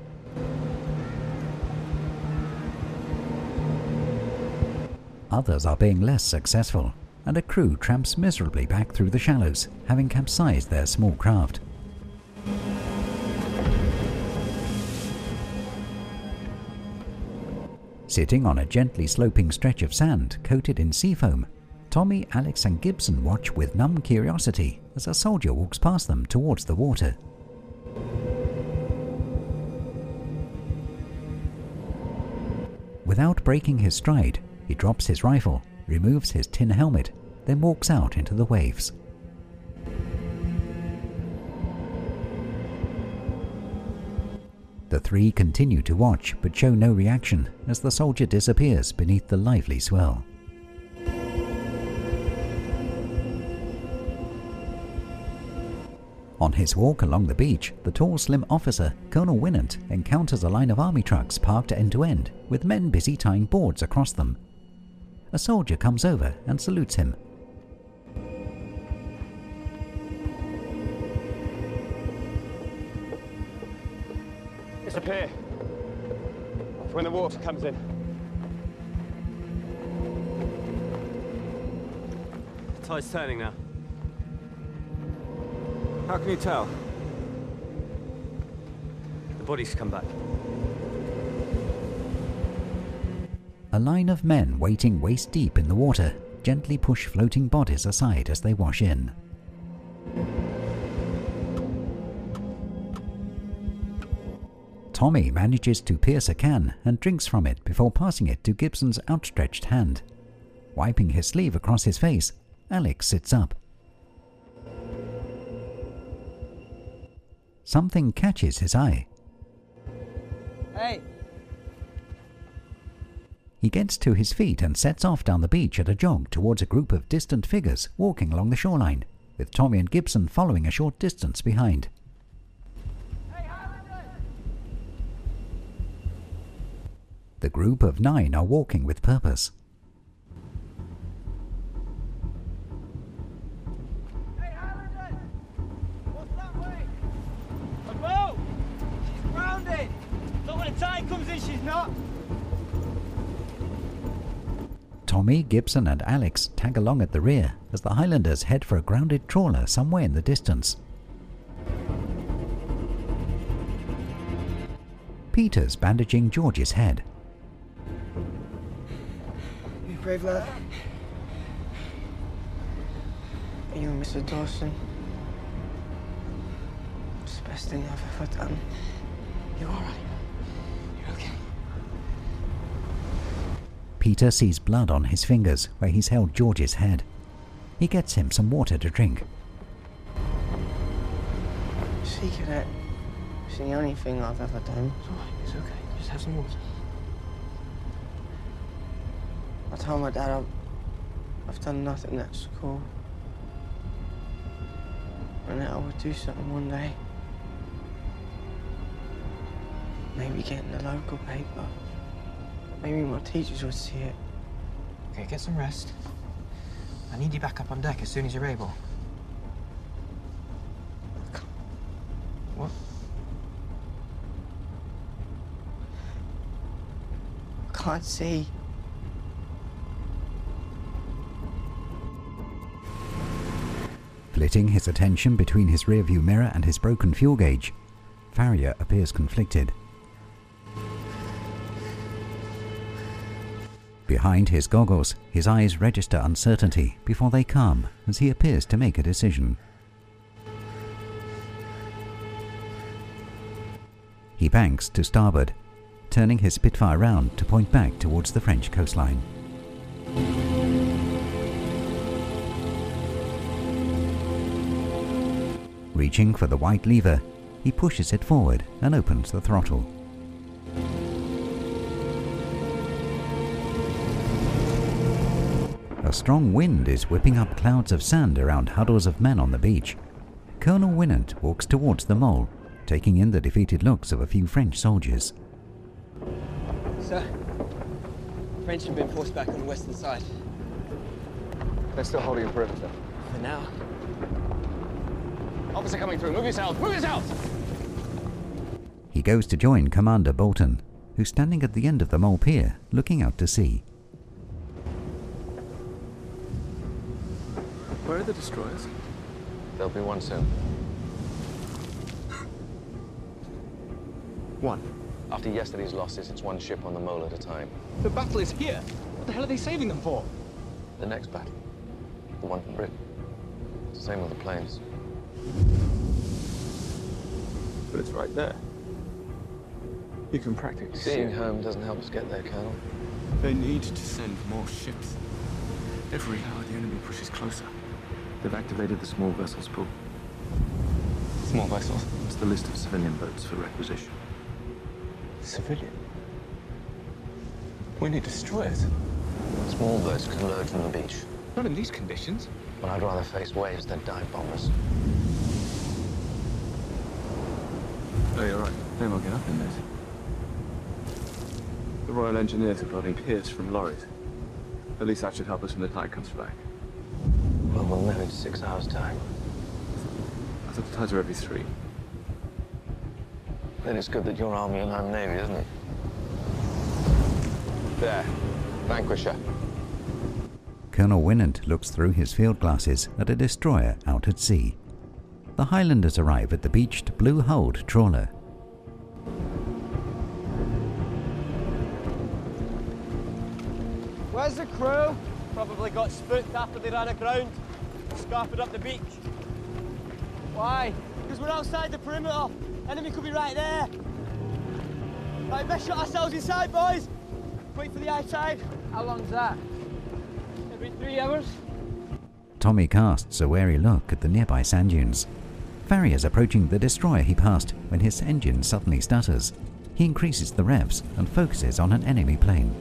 Others are being less successful, and a crew tramps miserably back through the shallows, having capsized their small craft. Sitting on a gently sloping stretch of sand coated in seafoam, Tommy, Alex and Gibson watch with numb curiosity as a soldier walks past them towards the water. Without breaking his stride, he drops his rifle, removes his tin helmet, then walks out into the waves. The three continue to watch but show no reaction as the soldier disappears beneath the lively swell. On his walk along the beach, the tall, slim officer, Colonel Winant, encounters a line of army trucks parked end-to-end, with men busy tying boards across them. A soldier comes over and salutes him. It's a pier. For when the water comes in. The tide's turning now. How can you tell? The bodies come back. A line of men waiting waist-deep in the water gently push floating bodies aside as they wash in. Tommy manages to pierce a can and drinks from it before passing it to Gibson's outstretched hand. Wiping his sleeve across his face, Alex sits up. Something catches his eye. Hey! He gets to his feet and sets off down the beach at a jog towards a group of distant figures walking along the shoreline, with Tommy and Gibson following a short distance behind. The group of nine are walking with purpose. she's not. Tommy, Gibson and Alex tag along at the rear as the Highlanders head for a grounded trawler somewhere in the distance. Peter's bandaging George's head. You brave lad. You and Mister Dawson. It's the best thing I've ever done. You all right? You're okay. Peter sees blood on his fingers where he's held George's head. He gets him some water to drink. See, Cadet. It's the only thing I've ever done. It's all right. It's okay. Just have some water. I told my dad I've, I've done nothing at school. And that I would do something one day. Maybe get in the local paper. Maybe my teachers would see it. Okay, get some rest. I need you back up on deck as soon as you're able. What? I can't see. Splitting his attention between his rearview mirror and his broken fuel gauge, Farrier appears conflicted. Behind his goggles, his eyes register uncertainty before they calm as he appears to make a decision. He banks to starboard, turning his Spitfire round to point back towards the French coastline. Reaching for the white lever, he pushes it forward and opens the throttle. A strong wind is whipping up clouds of sand around huddles of men on the beach. Colonel Winant walks towards the mole, taking in the defeated looks of a few French soldiers. Sir, French have been forced back on the western side. They're still holding a perimeter. For now. Officer coming through. Move yourself. Move yourself! He goes to join Commander Bolton, who's standing at the end of the mole pier, looking out to sea. Where are the destroyers? There'll be one soon. One. After yesterday's losses, it's one ship on the mole at a time. The battle is here. What the hell are they saving them for? The next battle. The one from Britain. It's the same with the planes. But it's right there. You can practically see Seeing it. home doesn't help us get there, Colonel. They need to send more ships. Every hour the enemy pushes closer. They've activated the small vessels pool. Small vessels? It's the list of civilian boats for requisition. Civilian? We need destroyers. Small boats can load from the beach. Not in these conditions. But I'd rather face waves than dive bombers. Oh, you're right. They won't get up in this. The Royal Engineers are loading piers from lorries. At least that should help us when the tide comes back. Well, we'll know in six hours' time. I thought the tides are every three. Then it's good that you're Army and I'm Navy, isn't it? There. Vanquisher. Colonel Winant looks through his field glasses at a destroyer out at sea. The Highlanders arrive at the beached, blue-hulled trawler. Where's the crew? Probably got spooked after they ran aground. Scarped up the beach. Why? Because we're outside the perimeter. Enemy could be right there. Right, best shut ourselves inside, boys. Wait for the high tide. How long's that? Every three hours. Tommy casts a wary look at the nearby sand dunes. Farrier's approaching the destroyer he passed when his engine suddenly stutters. He increases the revs and focuses on an enemy plane.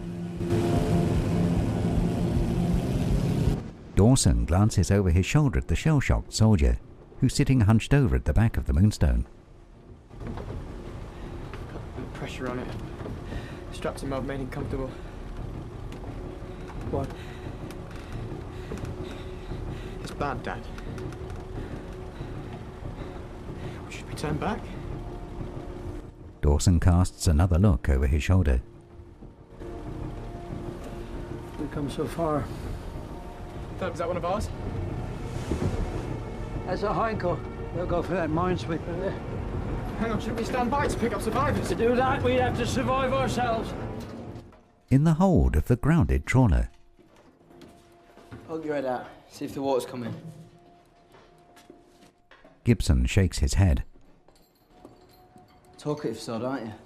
Dawson glances over his shoulder at the shell-shocked soldier, who's sitting hunched over at the back of the Moonstone. Put pressure on it. Straps him up, made him comfortable. What? It's bad, Dad. Should we turn back? Dawson casts another look over his shoulder. We've come so far. That, was that one of ours? That's a Heinkel. We'll go for that minesweeper there. Hang on, shouldn't we stand by to pick up survivors? To do that, we'd have to survive ourselves. In the hold of the grounded trawler, Hold your head out. See if the water's coming. Gibson shakes his head. Talkative sod, aren't you?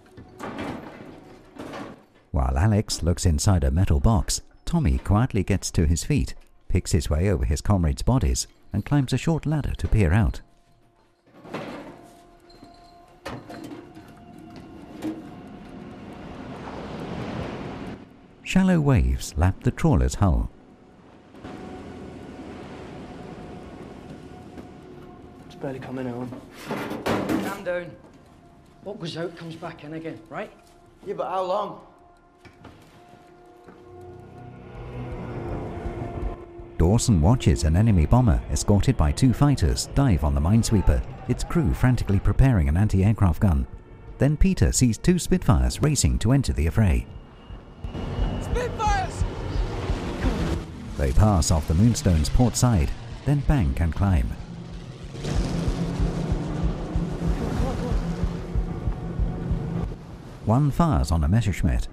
While Alex looks inside a metal box, Tommy quietly gets to his feet, picks his way over his comrades' bodies, and climbs a short ladder to peer out. Shallow waves lap the trawler's hull. It's barely coming on. Calm down. What goes out comes back in again, right? Yeah, but how long? Dawson watches an enemy bomber escorted by two fighters dive on the minesweeper, its crew frantically preparing an anti-aircraft gun. Then Peter sees two Spitfires racing to enter the affray. Spitfires! They pass off the Moonstone's port side, then bank and climb. One fires on a Messerschmitt.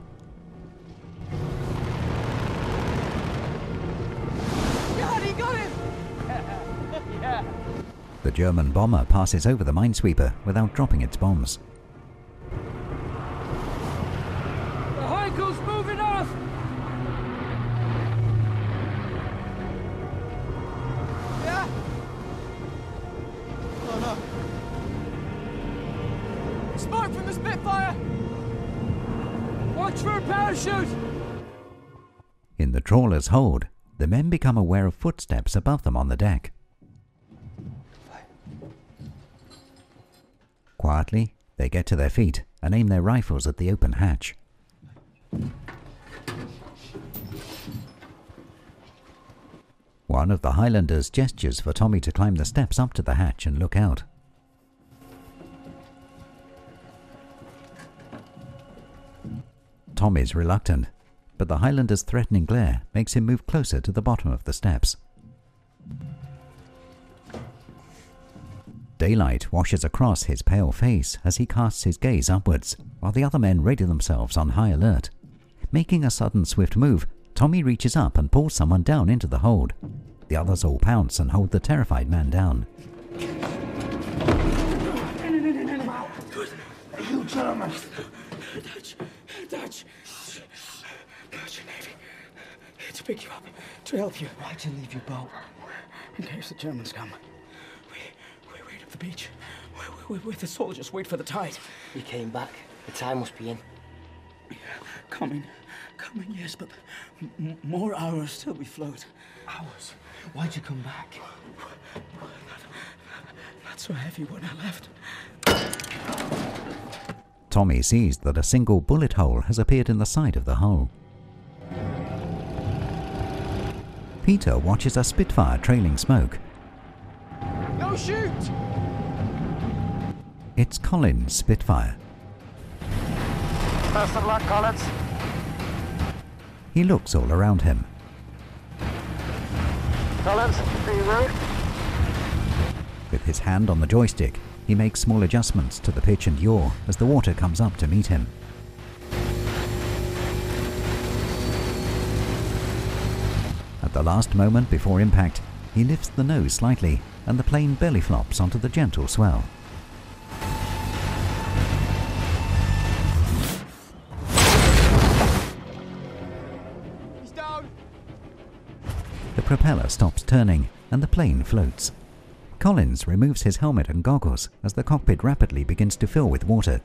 God, he got him! Yeah. The German bomber passes over the minesweeper without dropping its bombs. The Heinkel's moving off! Yeah? Oh no. Smoke from the Spitfire! Watch for a parachute! In the trawler's hold, the men become aware of footsteps above them on the deck. Quietly, they get to their feet and aim their rifles at the open hatch. One of the Highlanders gestures for Tommy to climb the steps up to the hatch and look out. Tommy's reluctant, but the Highlander's threatening glare makes him move closer to the bottom of the steps. Daylight washes across his pale face as he casts his gaze upwards, while the other men ready themselves on high alert. Making a sudden swift move, Tommy reaches up and pulls someone down into the hold. The others all pounce and hold the terrified man down. You Germans! Dutch! Dutch! Dutch Navy. Here to pick you up, to help you. Why'd you leave your boat? In case the Germans come. We, we wait up the beach. We, we, we, the soldiers wait for the tide. You came back. The tide must be in. Coming. Coming, yes, but m more hours till we float. Hours? Why'd you come back? Not, not so heavy when I left. Tommy sees that a single bullet hole has appeared in the side of the hull. Peter watches a Spitfire trailing smoke. No, shoot! It's Collins' Spitfire. Best of luck, Collins. He looks all around him. Collins, are you ready? With his hand on the joystick, he makes small adjustments to the pitch and yaw as the water comes up to meet him. At the last moment before impact, he lifts the nose slightly and the plane belly flops onto the gentle swell. He's down! The propeller stops turning and the plane floats. Collins removes his helmet and goggles as the cockpit rapidly begins to fill with water.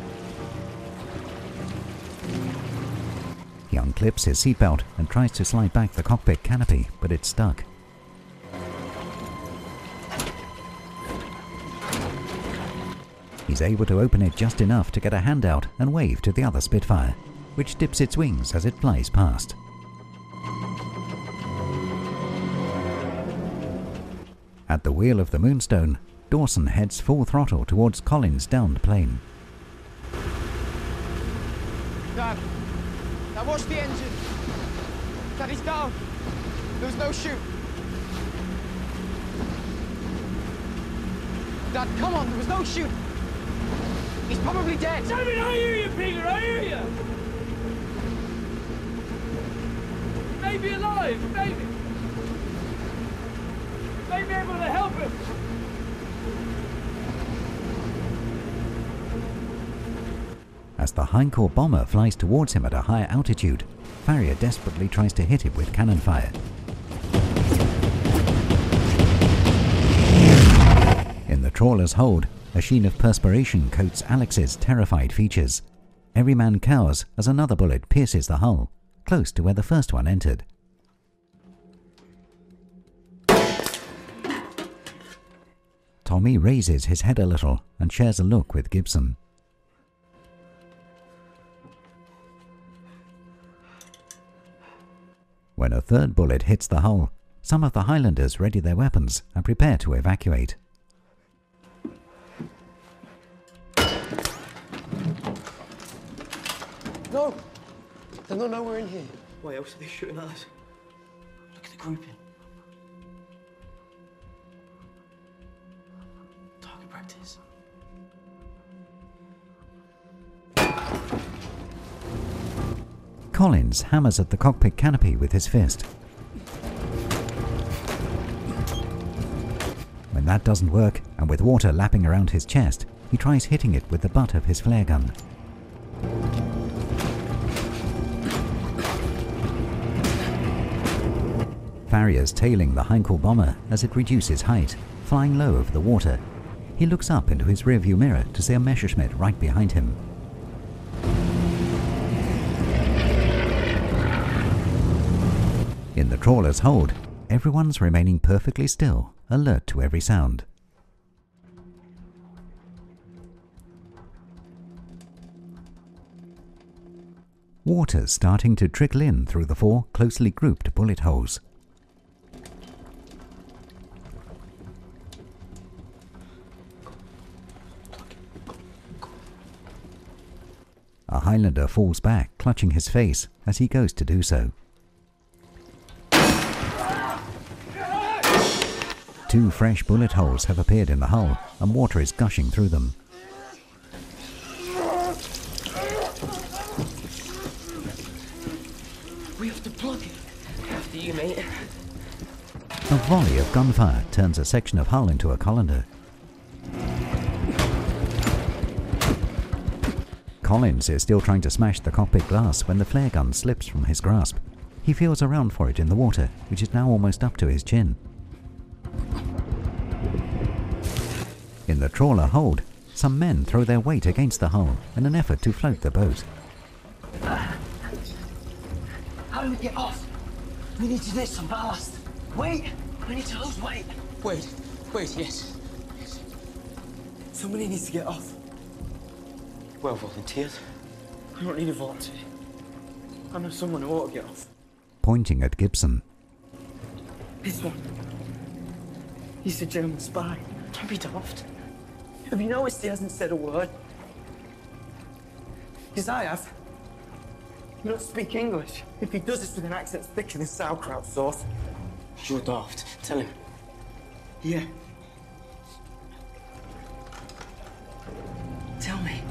He unclips his seatbelt and tries to slide back the cockpit canopy, but it's stuck. He's able to open it just enough to get a hand out and wave to the other Spitfire, which dips its wings as it flies past. At the wheel of the Moonstone, Dawson heads full throttle towards Collins' downed plane. Dad. Now watch the engine. Dad, he's down. There was no chute. Dad, come on, there was no chute. He's probably dead. Damn it, I hear you, Peter, I hear you. Maybe alive, maybe. Maybe able to help him. As the Heinkel bomber flies towards him at a higher altitude, Farrier desperately tries to hit him with cannon fire. In the trawler's hold, a sheen of perspiration coats Alex's terrified features. Every man cowers as another bullet pierces the hull, close to where the first one entered. Tommy raises his head a little and shares a look with Gibson. When a third bullet hits the hull, some of the Highlanders ready their weapons and prepare to evacuate. No! They don't know we're in here. Why else are they shooting at us? Look at the grouping. Target practice. Collins hammers at the cockpit canopy with his fist. When that doesn't work, and with water lapping around his chest, he tries hitting it with the butt of his flare gun. Farrier's tailing the Heinkel bomber as it reduces height, flying low over the water. He looks up into his rearview mirror to see a Messerschmitt right behind him. In the trawler's hold, everyone's remaining perfectly still, alert to every sound. Water's starting to trickle in through the four closely grouped bullet holes. A Highlander falls back, clutching his face as he goes to do so. Two fresh bullet holes have appeared in the hull, and water is gushing through them. We have to plug it. After you, mate. A volley of gunfire turns a section of hull into a colander. Collins is still trying to smash the cockpit glass when the flare gun slips from his grasp. He feels around for it in the water, which is now almost up to his chin. In the trawler hold, some men throw their weight against the hull in an effort to float the boat. How do we get off? We need to get some ballast. Wait! We need to lose weight. Wait, wait, yes. Somebody needs to get off. Well, volunteers. I don't need a volunteer. I know someone who ought to get off. Pointing at Gibson. This one. He's a German spy. Don't be daft. Have you noticed he hasn't said a word? Because I have. He doesn't speak English. If he does this with an accent thicker than sauerkraut sauce. You're daft. Tell him. Yeah. Tell me.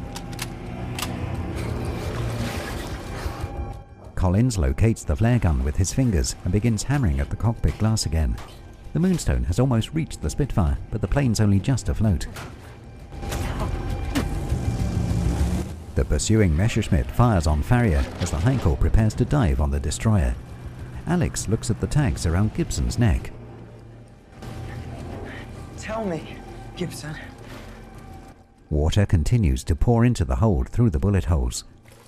Collins locates the flare gun with his fingers and begins hammering at the cockpit glass again. The Moonstone has almost reached the Spitfire, but the plane's only just afloat. The pursuing Messerschmitt fires on Farrier as the Heinkel prepares to dive on the destroyer. Alex looks at the tags around Gibson's neck. Tell me, Gibson. Water continues to pour into the hold through the bullet holes.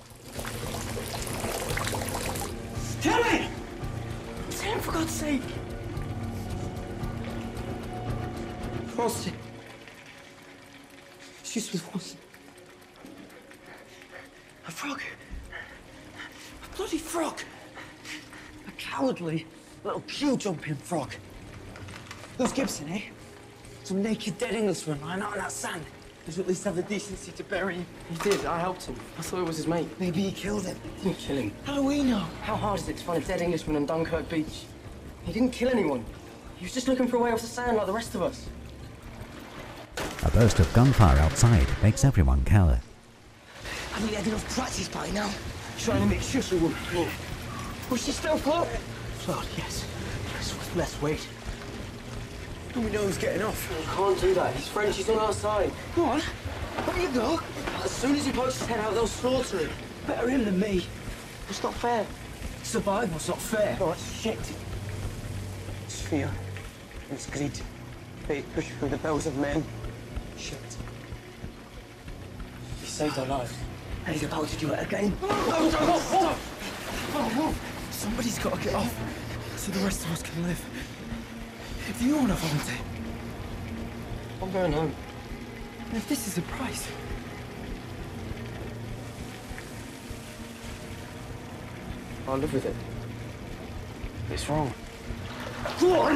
Tell me! Tell him, for God's sake! Frosty. Excuse me, Frosty. A frog. A bloody frog. A cowardly little queue-jumping frog. Who's Gibson, eh? Some naked dead Englishman lying out on that sand. Does at least have the decency to bury him? He did. I helped him. I thought it was his mate. Maybe he killed him. He didn't kill him. How do we know? How hard is it to find a dead Englishman on Dunkirk Beach? He didn't kill anyone. He was just looking for a way off the sand like the rest of us. A burst of gunfire outside makes everyone cower. Have we had enough practice by now? Trying to make sure she won't float. Will she still float? Float, yes. Yes, with less weight. Do we know who's getting off? You can't do that. He's French. He's on our side. Go on. Where do you go? As soon as he pokes his head out, they'll slaughter him. Better him than me. It's not fair. Survival's not fair. Oh, it's shit. It's fear. It's greed. Fate push through the bells of men. Shit. He saved our lives. And he's about to do it again. Oh, oh, Somebody's got to get off so the rest of us can live. Do you want to volunteer? I'm going home. And if this is a price... I'll live with it. It's wrong. Go on!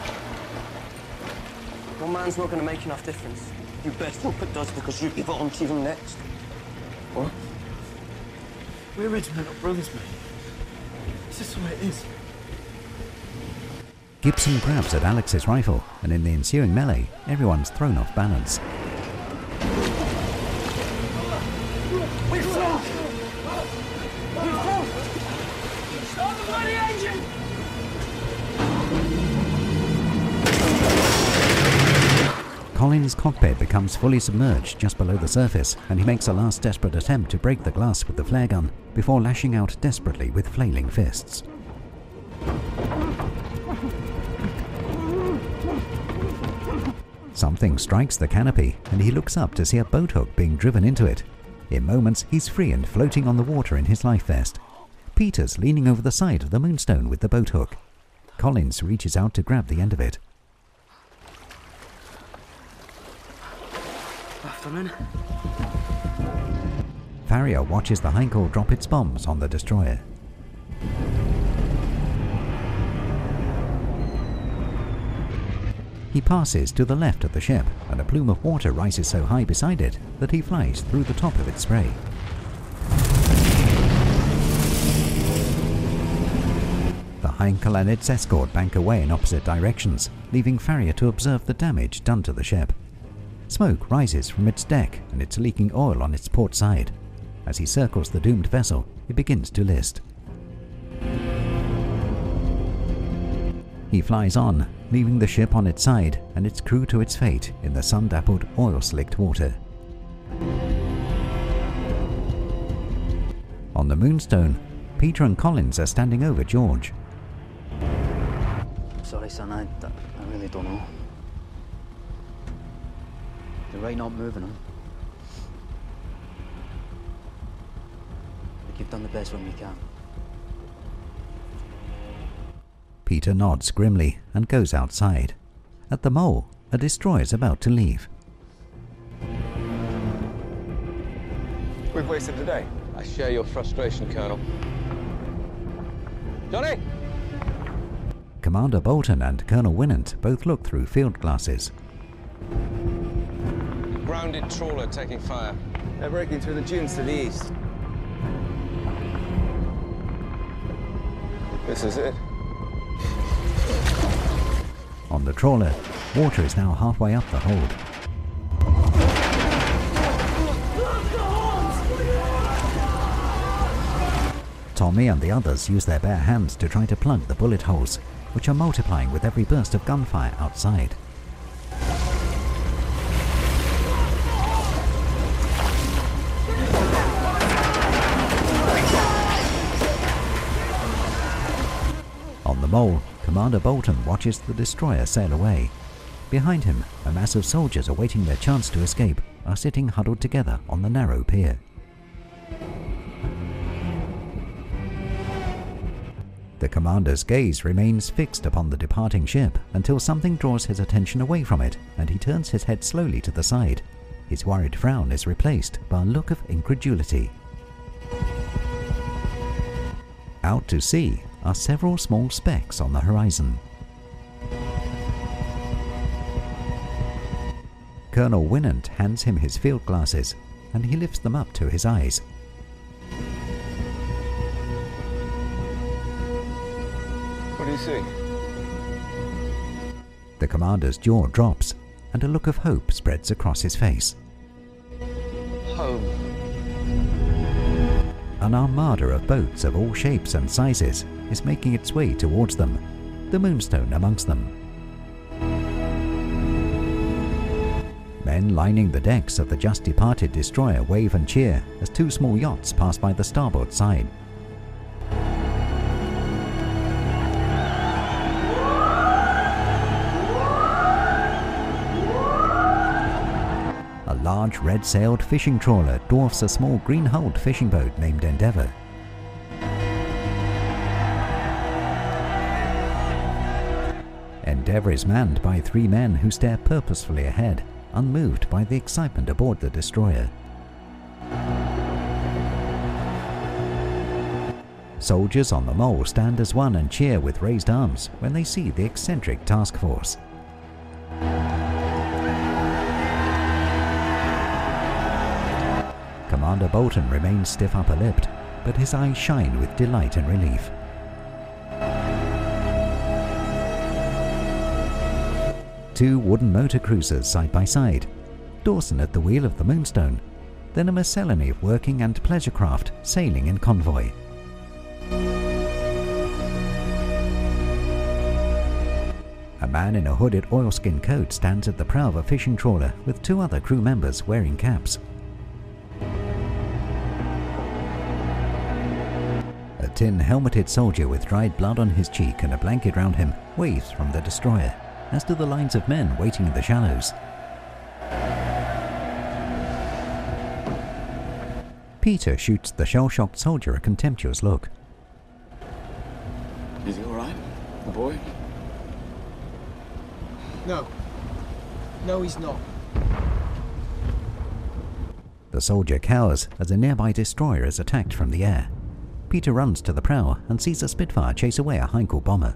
One man's not going to make enough difference. You best hope it does because you'll be volunteering next. What? We're regimental brothers, mate. It's just the way it is. Gibson grabs at Alex's rifle, and in the ensuing melee, everyone's thrown off balance. We float! We float! Stop the bloody engine! Colin's cockpit becomes fully submerged just below the surface, and he makes a last desperate attempt to break the glass with the flare gun before lashing out desperately with flailing fists. Something strikes the canopy, and he looks up to see a boat hook being driven into it. In moments, he's free and floating on the water in his life vest. Peter's leaning over the side of the Moonstone with the boat hook. Collins reaches out to grab the end of it. Afternoon. Farrier watches the Heinkel drop its bombs on the destroyer. He passes to the left of the ship, and a plume of water rises so high beside it that he flies through the top of its spray. The Heinkel and its escort bank away in opposite directions, leaving Farrier to observe the damage done to the ship. Smoke rises from its deck, and it's leaking oil on its port side. As he circles the doomed vessel, he begins to list. He flies on, leaving the ship on its side and its crew to its fate in the sun-dappled, oil-slicked water. On the Moonstone, Peter and Collins are standing over George. Sorry, son, I, I really don't know. You're right not moving him. But you've done the best one you can. Peter nods grimly and goes outside. At the mole, a destroyer is about to leave. We've wasted the day. I share your frustration, Colonel. Johnny! Commander Bolton and Colonel Winnant both look through field glasses. Grounded trawler taking fire. They're breaking through the dunes to the east. This is it. On the trawler, water is now halfway up the hold. Tommy and the others use their bare hands to try to plug the bullet holes, which are multiplying with every burst of gunfire outside. On the mole, Commander Bolton watches the destroyer sail away. Behind him, a mass of soldiers awaiting their chance to escape are sitting huddled together on the narrow pier. The commander's gaze remains fixed upon the departing ship until something draws his attention away from it, and he turns his head slowly to the side. His worried frown is replaced by a look of incredulity. Out to sea are several small specks on the horizon. Colonel Winant hands him his field glasses, and he lifts them up to his eyes. What do you see? The commander's jaw drops, and a look of hope spreads across his face. Home. An armada of boats of all shapes and sizes is making its way towards them, the Moonstone amongst them. Men lining the decks of the just departed destroyer wave and cheer as two small yachts pass by the starboard side. A large red-sailed fishing trawler dwarfs a small green-hulled fishing boat named Endeavour. Endeavour is manned by three men who stare purposefully ahead, unmoved by the excitement aboard the destroyer. Soldiers on the mole stand as one and cheer with raised arms when they see the eccentric task force. Commander Bolton remains stiff upper-lipped, but his eyes shine with delight and relief. Two wooden motor cruisers side by side, Dawson at the wheel of the Moonstone, then a miscellany of working and pleasure craft sailing in convoy. A man in a hooded oilskin coat stands at the prow of a fishing trawler with two other crew members wearing caps. A tin-helmeted soldier with dried blood on his cheek and a blanket round him waves from the destroyer, as do the lines of men waiting in the shallows. Peter shoots the shell-shocked soldier a contemptuous look. Is he all right, the boy? No. No, he's not. The soldier cowers as a nearby destroyer is attacked from the air. Peter runs to the prow and sees a Spitfire chase away a Heinkel bomber.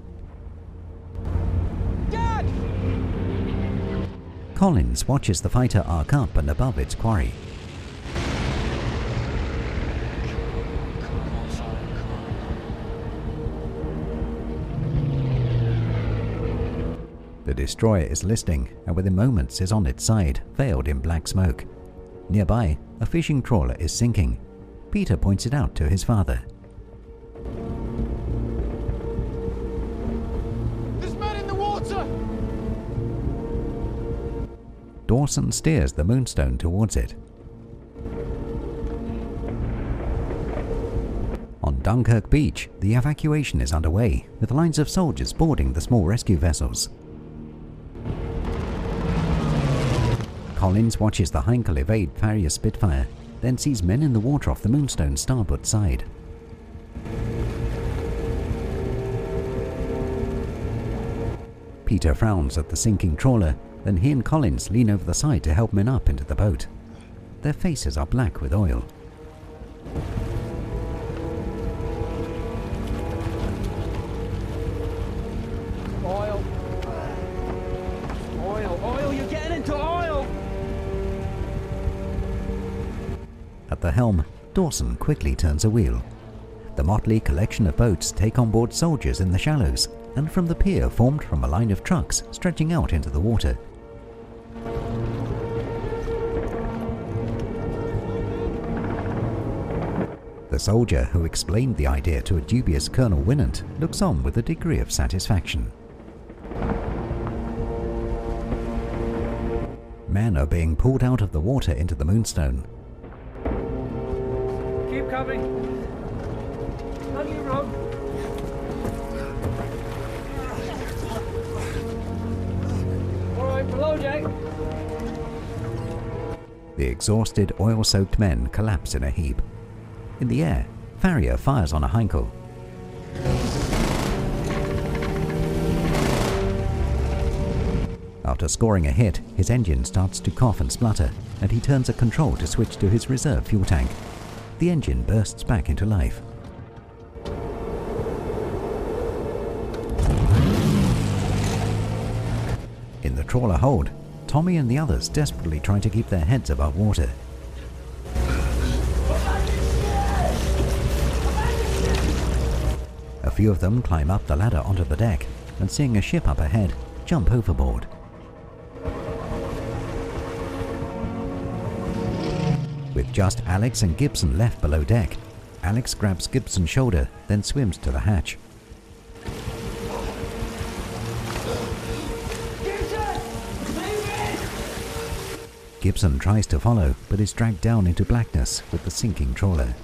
Dad! Collins watches the fighter arc up and above its quarry. The destroyer is listing and within moments is on its side, veiled in black smoke. Nearby, a fishing trawler is sinking. Peter points it out to his father. There's men in the water! Dawson steers the Moonstone towards it. On Dunkirk Beach, the evacuation is underway, with lines of soldiers boarding the small rescue vessels. Collins watches the Heinkel evade Farrier's Spitfire, then sees men in the water off the Moonstone's starboard side. Peter frowns at the sinking trawler, then he and Collins lean over the side to help men up into the boat. Their faces are black with oil. Oil. Oil, oil, you're getting into oil! At the helm, Dawson quickly turns a wheel. The motley collection of boats take on board soldiers in the shallows, and from the pier formed from a line of trucks stretching out into the water. The soldier who explained the idea to a dubious Colonel Winant looks on with a degree of satisfaction. Men are being pulled out of the water into the Moonstone. Keep coming. On your rope. All right, below deck. The exhausted, oil-soaked men collapse in a heap. In the air, Farrier fires on a Heinkel. After scoring a hit, his engine starts to cough and splutter, and he turns a control to switch to his reserve fuel tank. The engine bursts back into life. In the trawler hold, Tommy and the others desperately try to keep their heads above water. A few of them climb up the ladder onto the deck and, seeing a ship up ahead, jump overboard. With just Alex and Gibson left below deck, Alex grabs Gibson's shoulder, then swims to the hatch. Gibson tries to follow, but is dragged down into blackness with the sinking trawler.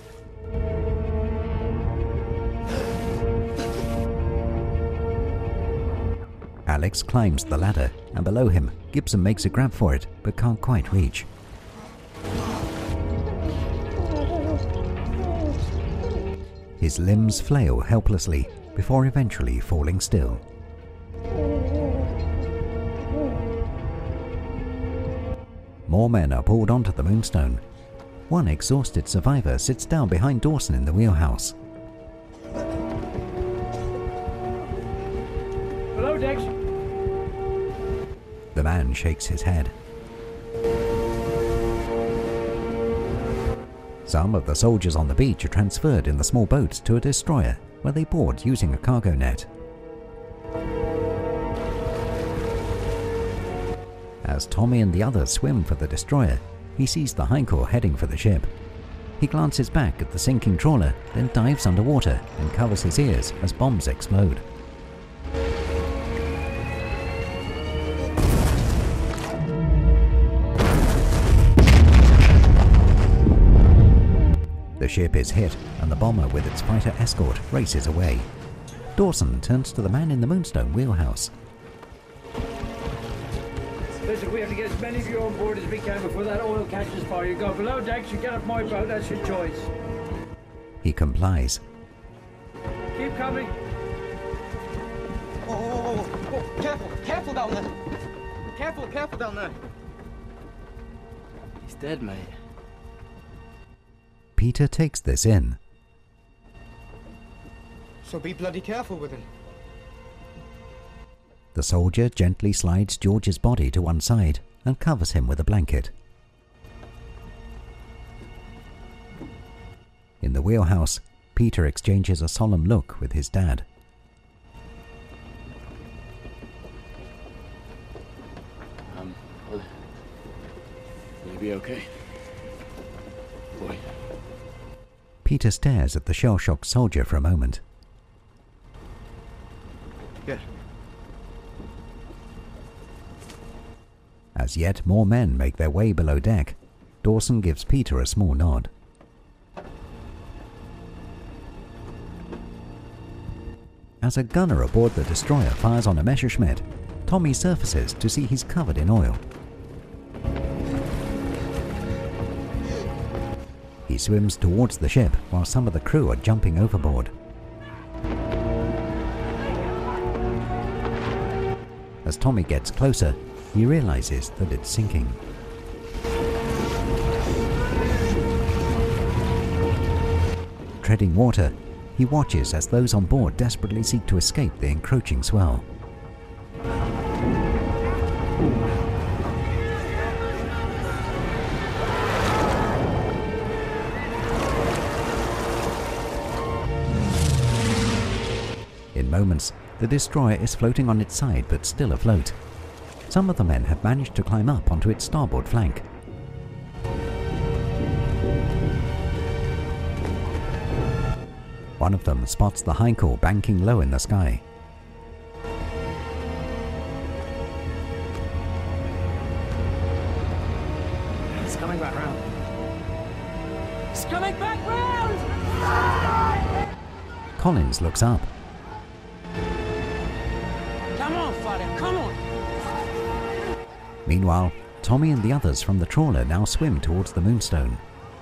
Alex climbs the ladder, and below him, Gibson makes a grab for it, but can't quite reach. His limbs flail helplessly, before eventually falling still. More men are pulled onto the Moonstone. One exhausted survivor sits down behind Dawson in the wheelhouse. Below decks. The man shakes his head. Some of the soldiers on the beach are transferred in the small boats to a destroyer, where they board using a cargo net. As Tommy and the others swim for the destroyer, he sees the Heinkel heading for the ship. He glances back at the sinking trawler, then dives underwater and covers his ears as bombs explode. The ship is hit, and the bomber with its fighter escort races away. Dawson turns to the man in the Moonstone wheelhouse. Listen, we have to get as many of you on board as we can before that oil catches fire. You go below decks, you get off my boat, that's your choice. He complies. Keep coming. Oh, oh, oh, oh, careful, careful down there. Careful, careful down there. He's dead, mate. Peter takes this in. So be bloody careful with him. The soldier gently slides George's body to one side and covers him with a blanket. In the wheelhouse, Peter exchanges a solemn look with his dad. Um, will, will he be okay? Boy. Peter stares at the shell-shocked soldier for a moment. Good. As yet more men make their way below deck, Dawson gives Peter a small nod. As a gunner aboard the destroyer fires on a Messerschmitt, Tommy surfaces to see he's covered in oil. He swims towards the ship while some of the crew are jumping overboard. As Tommy gets closer, he realizes that it's sinking. Treading water, he watches as those on board desperately seek to escape the encroaching swell. In moments, the destroyer is floating on its side but still afloat. Some of the men have managed to climb up onto its starboard flank. One of them spots the Heinkel banking low in the sky. It's coming back round. It's coming back round! Collins looks up. Come on, father, come on! Meanwhile, Tommy and the others from the trawler now swim towards the Moonstone.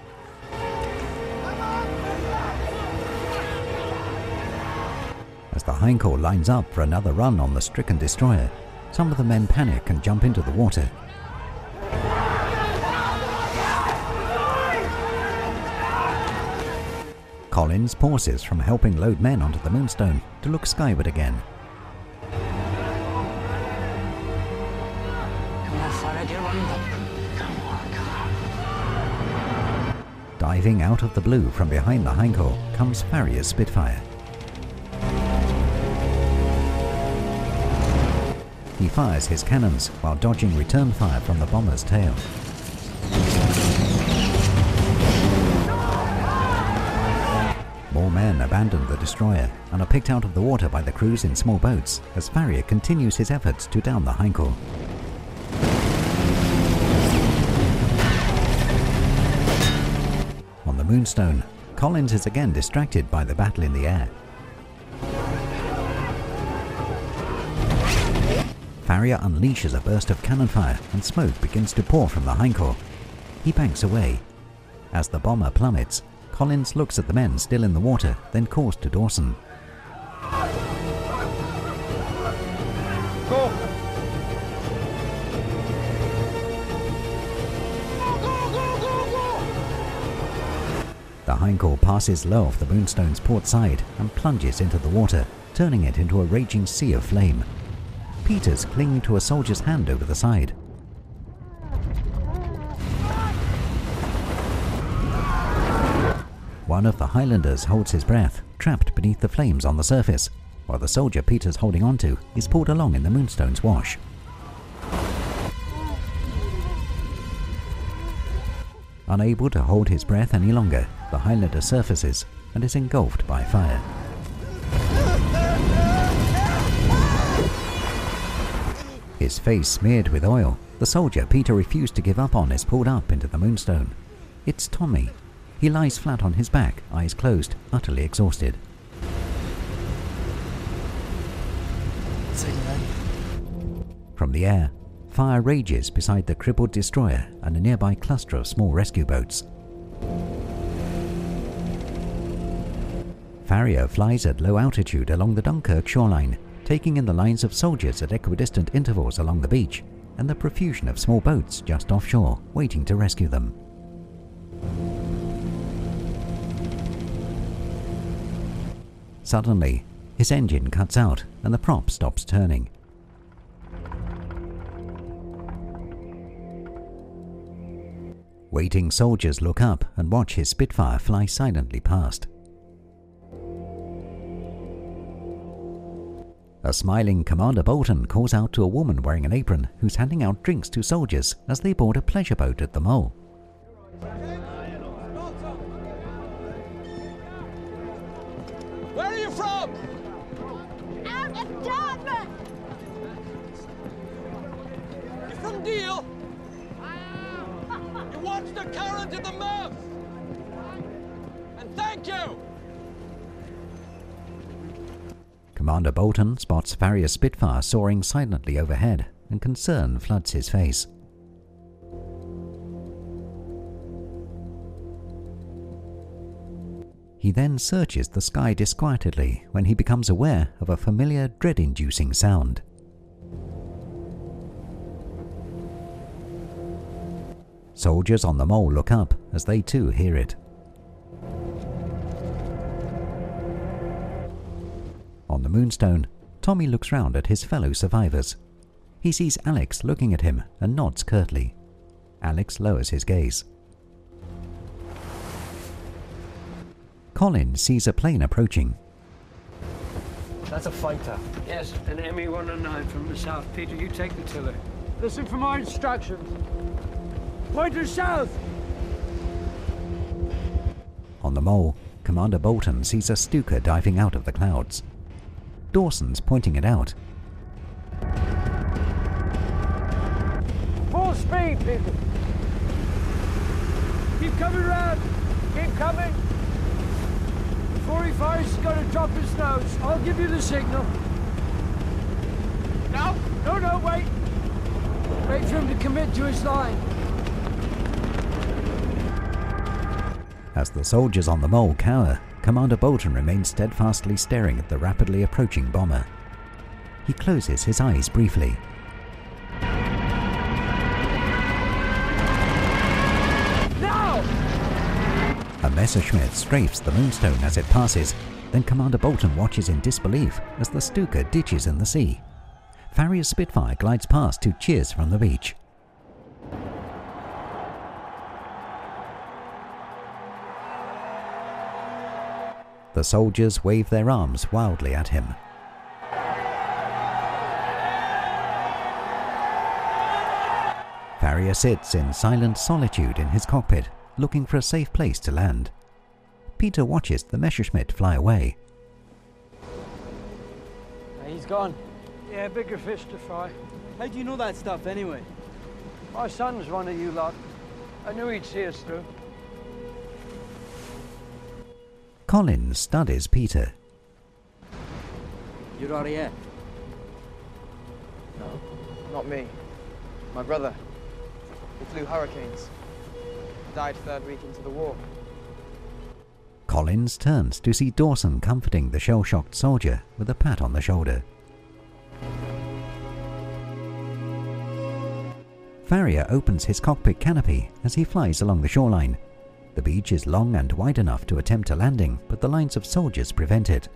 As the Heinkel lines up for another run on the stricken destroyer, some of the men panic and jump into the water. Collins pauses from helping load men onto the Moonstone to look skyward again. Come on. Arriving out of the blue from behind the Heinkel comes Farrier's Spitfire. He fires his cannons while dodging return fire from the bomber's tail. More men abandon the destroyer and are picked out of the water by the crews in small boats as Farrier continues his efforts to down the Heinkel. On the Moonstone, Collins is again distracted by the battle in the air. Farrier unleashes a burst of cannon fire and smoke begins to pour from the Heinkel. He banks away. As the bomber plummets, Collins looks at the men still in the water, then calls to Dawson. Go! The Heinkel passes low off the Moonstone's port side and plunges into the water, turning it into a raging sea of flame. Peters cling to a soldier's hand over the side. One of the Highlanders holds his breath, trapped beneath the flames on the surface, while the soldier Peter's holding onto is pulled along in the Moonstone's wash. Unable to hold his breath any longer, the Highlander surfaces and is engulfed by fire. His face smeared with oil, the soldier Peter refused to give up on is pulled up into the Moonstone. It's Tommy. He lies flat on his back, eyes closed, utterly exhausted. From the air, fire rages beside the crippled destroyer and a nearby cluster of small rescue boats. Farrier flies at low altitude along the Dunkirk shoreline, taking in the lines of soldiers at equidistant intervals along the beach and the profusion of small boats just offshore waiting to rescue them. Suddenly, his engine cuts out and the prop stops turning. Waiting soldiers look up and watch his Spitfire fly silently past. A smiling Commander Bolton calls out to a woman wearing an apron who's handing out drinks to soldiers as they board a pleasure boat at the mole. Where are you from? Out of Dartmouth! You're from Deal? You watched the current in the mouth! And thank you! Commander Bolton spots Farrier's Spitfire soaring silently overhead, and concern floods his face. He then searches the sky disquietedly when he becomes aware of a familiar dread-inducing sound. Soldiers on the mole look up as they too hear it. On the Moonstone, Tommy looks round at his fellow survivors. He sees Alex looking at him and nods curtly. Alex lowers his gaze. Colin sees a plane approaching. That's a fighter. Yes, an M E one oh nine from the south. Peter, you take the tiller. Listen for my instructions. Point to south! On the mole, Commander Bolton sees a Stuka diving out of the clouds. Dawson's pointing it out. Full speed, Peter. Keep coming round. Keep coming. Before he fires, he's got to drop his nose. I'll give you the signal. No, no, no, wait. Wait for him to commit to his line. As the soldiers on the mole cower, Commander Bolton remains steadfastly staring at the rapidly approaching bomber. He closes his eyes briefly. Now! A Messerschmitt strafes the Moonstone as it passes, then Commander Bolton watches in disbelief as the Stuka ditches in the sea. Farrier's Spitfire glides past to cheers from the beach. The soldiers wave their arms wildly at him. Farrier sits in silent solitude in his cockpit, looking for a safe place to land. Peter watches the Messerschmitt fly away. He's gone. Yeah, bigger fish to fry. How do you know that stuff anyway? My son's one of you lot. I knew he'd see us through. Colin studies Peter. You're R A F? No, not me. My brother. He flew Hurricanes. Died third week into the war. Collins turns to see Dawson comforting the shell-shocked soldier with a pat on the shoulder. Farrier opens his cockpit canopy as he flies along the shoreline. The beach is long and wide enough to attempt a landing, but the lines of soldiers prevent it.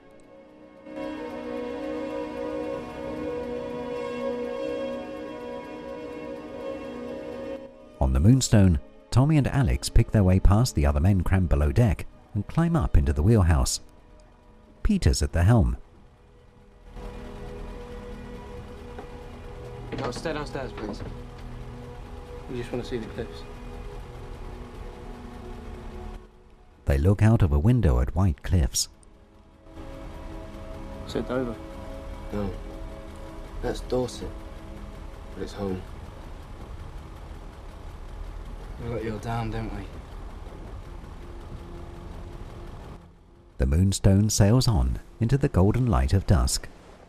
On the Moonstone, Tommy and Alex pick their way past the other men crammed below deck and climb up into the wheelhouse. Peter's at the helm. No, stay downstairs, please. We just want to see the cliffs. They look out of a window at white cliffs. Is it Dover? No. That's Dorset. But it's home. We let you all down, didn't we? The Moonstone sails on into the golden light of dusk.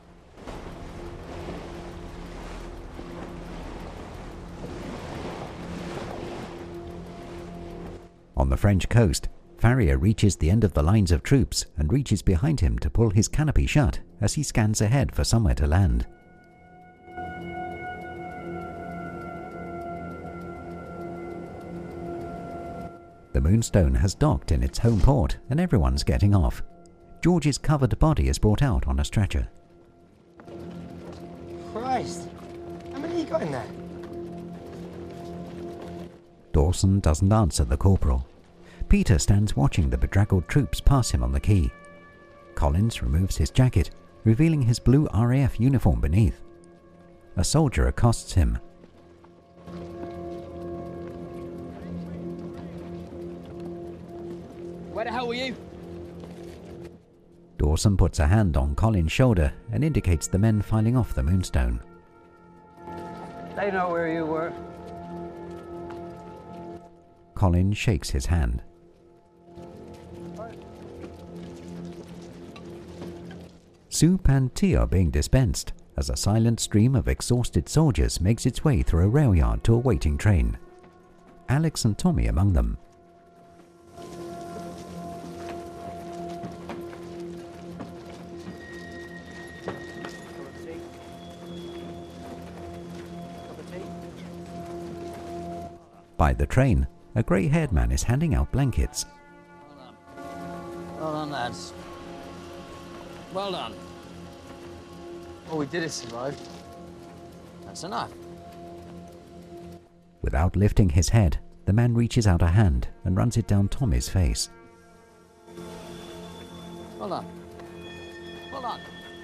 On the French coast, Farrier reaches the end of the lines of troops and reaches behind him to pull his canopy shut as he scans ahead for somewhere to land. The Moonstone has docked in its home port and everyone's getting off. George's covered body is brought out on a stretcher. Christ! How many you got in there? Dawson doesn't answer the corporal. Peter stands watching the bedraggled troops pass him on the quay. Collins removes his jacket, revealing his blue R A F uniform beneath. A soldier accosts him. Where the hell were you? Dawson puts a hand on Colin's shoulder and indicates the men filing off the Moonstone. They know where you were. Colin shakes his hand. Soup and tea are being dispensed as a silent stream of exhausted soldiers makes its way through a rail yard to a waiting train. Alex and Tommy among them. By the train, a grey-haired man is handing out blankets. Well done, lads. Well done. All we did is survive. That's enough. Without lifting his head, the man reaches out a hand and runs it down Tommy's face. Well done. Well done.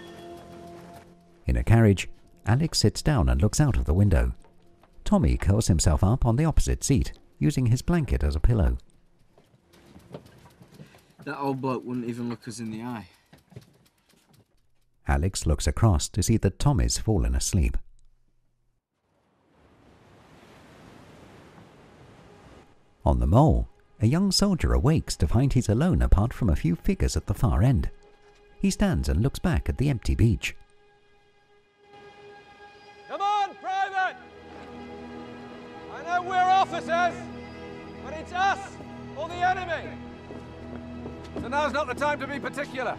In a carriage, Alex sits down and looks out of the window. Tommy curls himself up on the opposite seat, using his blanket as a pillow. That old bloke wouldn't even look us in the eye. Alex looks across to see that Tommy's fallen asleep. On the mole, a young soldier awakes to find he's alone apart from a few figures at the far end. He stands and looks back at the empty beach. Come on, Private! I know we're officers, but it's us or the enemy. So now's not the time to be particular.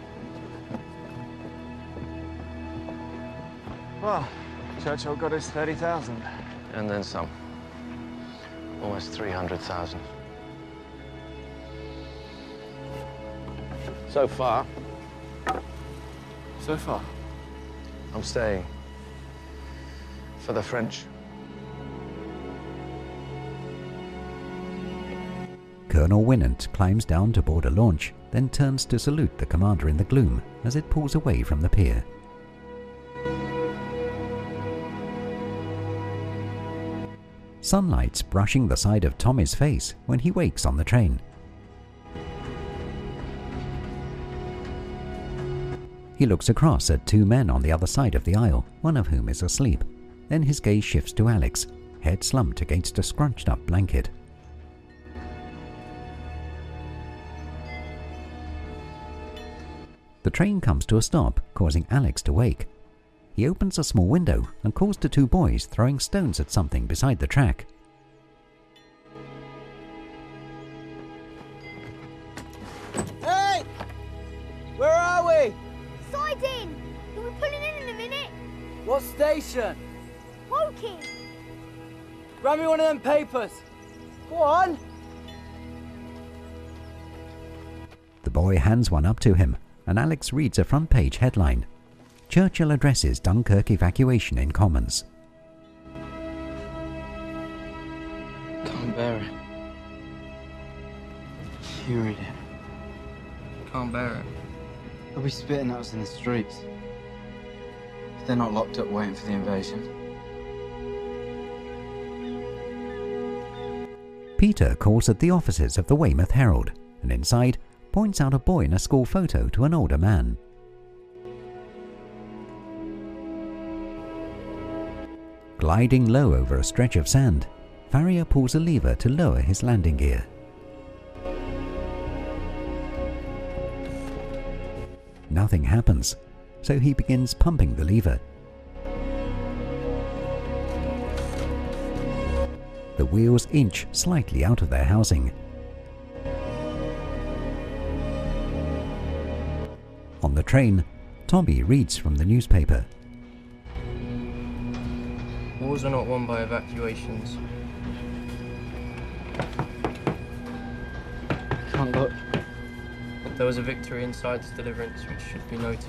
Well, Churchill got his thirty thousand. And then some. Almost three hundred thousand. So far. So far? I'm staying. For the French. Colonel Winant climbs down to board a launch, then turns to salute the commander in the gloom as it pulls away from the pier. Sunlight's brushing the side of Tommy's face when he wakes on the train. He looks across at two men on the other side of the aisle, one of whom is asleep. Then his gaze shifts to Alex, head slumped against a scrunched-up blanket. The train comes to a stop, causing Alex to wake. He opens a small window and calls to two boys throwing stones at something beside the track. Hey! Where are we? Siding! You'll be pulling in in a minute. What station? Woking. Grab me one of them papers. Go on. The boy hands one up to him, and Alex reads a front-page headline. Churchill addresses Dunkirk evacuation in Commons. Can't bear it. You read it. Can't bear it. They'll be spitting at us in the streets. If they're not locked up waiting for the invasion. Peter calls at the offices of the Weymouth Herald, and inside points out a boy in a school photo to an older man. Gliding low over a stretch of sand, Farrier pulls a lever to lower his landing gear. Nothing happens, so he begins pumping the lever. The wheels inch slightly out of their housing. On the train, Tommy reads from the newspaper. Wars are not won by evacuations. Can't look. There was a victory inside this deliverance which should be noted.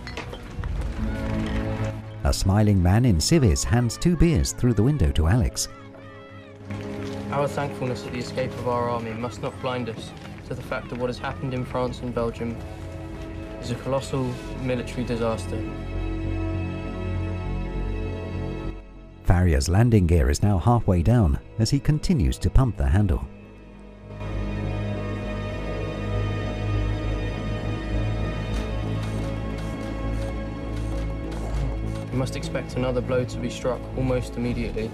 A smiling man in civvies hands two beers through the window to Alex. Our thankfulness at the escape of our army must not blind us to the fact that what has happened in France and Belgium is a colossal military disaster. Farrier's landing gear is now halfway down as he continues to pump the handle. We must expect another blow to be struck almost immediately.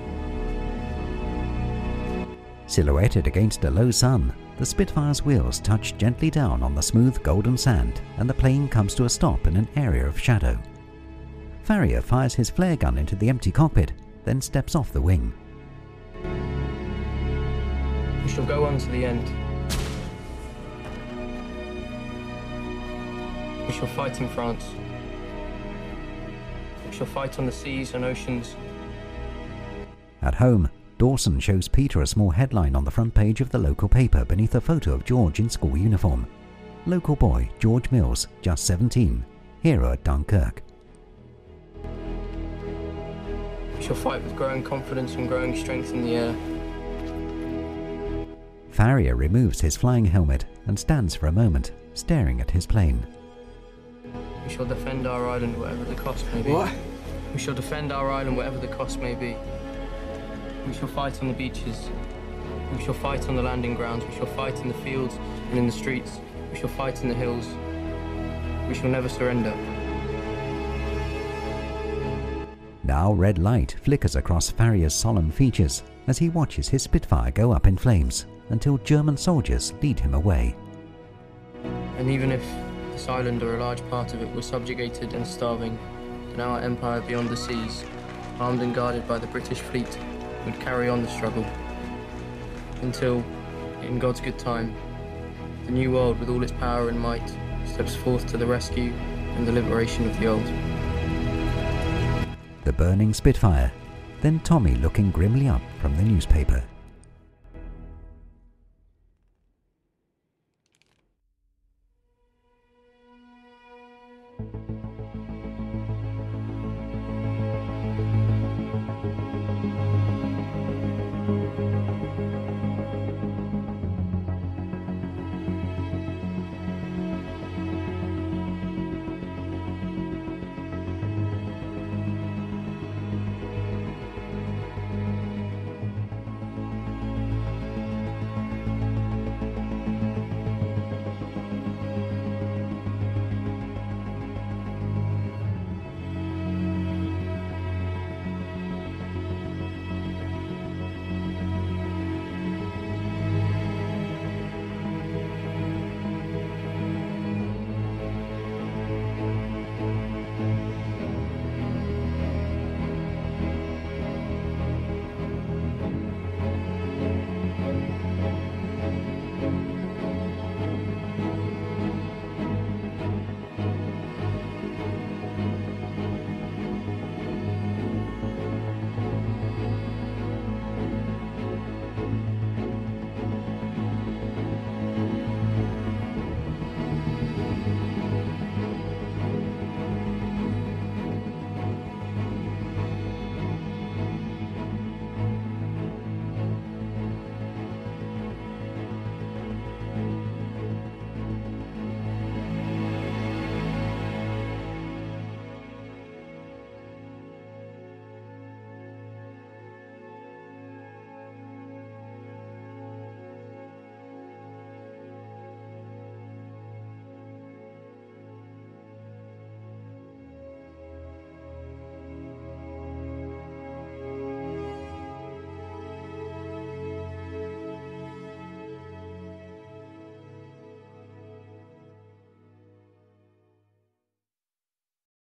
Silhouetted against a low sun, the Spitfire's wheels touch gently down on the smooth golden sand and the plane comes to a stop in an area of shadow. Farrier fires his flare gun into the empty cockpit, then steps off the wing. We shall go on to the end. We shall fight in France. We shall fight on the seas and oceans. At home, Dawson shows Peter a small headline on the front page of the local paper beneath a photo of George in school uniform. Local boy George Mills, just seventeen, hero at Dunkirk. We shall fight with growing confidence and growing strength in the air. Farrier removes his flying helmet and stands for a moment, staring at his plane. We shall defend our island whatever the cost may be. What? We shall defend our island whatever the cost may be. We shall fight on the beaches. We shall fight on the landing grounds. We shall fight in the fields and in the streets. We shall fight in the hills. We shall never surrender. Now red light flickers across Farrier's solemn features as he watches his Spitfire go up in flames until German soldiers lead him away. And even if this island or a large part of it were subjugated and starving, then our empire beyond the seas, armed and guarded by the British fleet, would carry on the struggle until, in God's good time, the new world with all its power and might steps forth to the rescue and the liberation of the old. The burning Spitfire, then Tommy looking grimly up from the newspaper.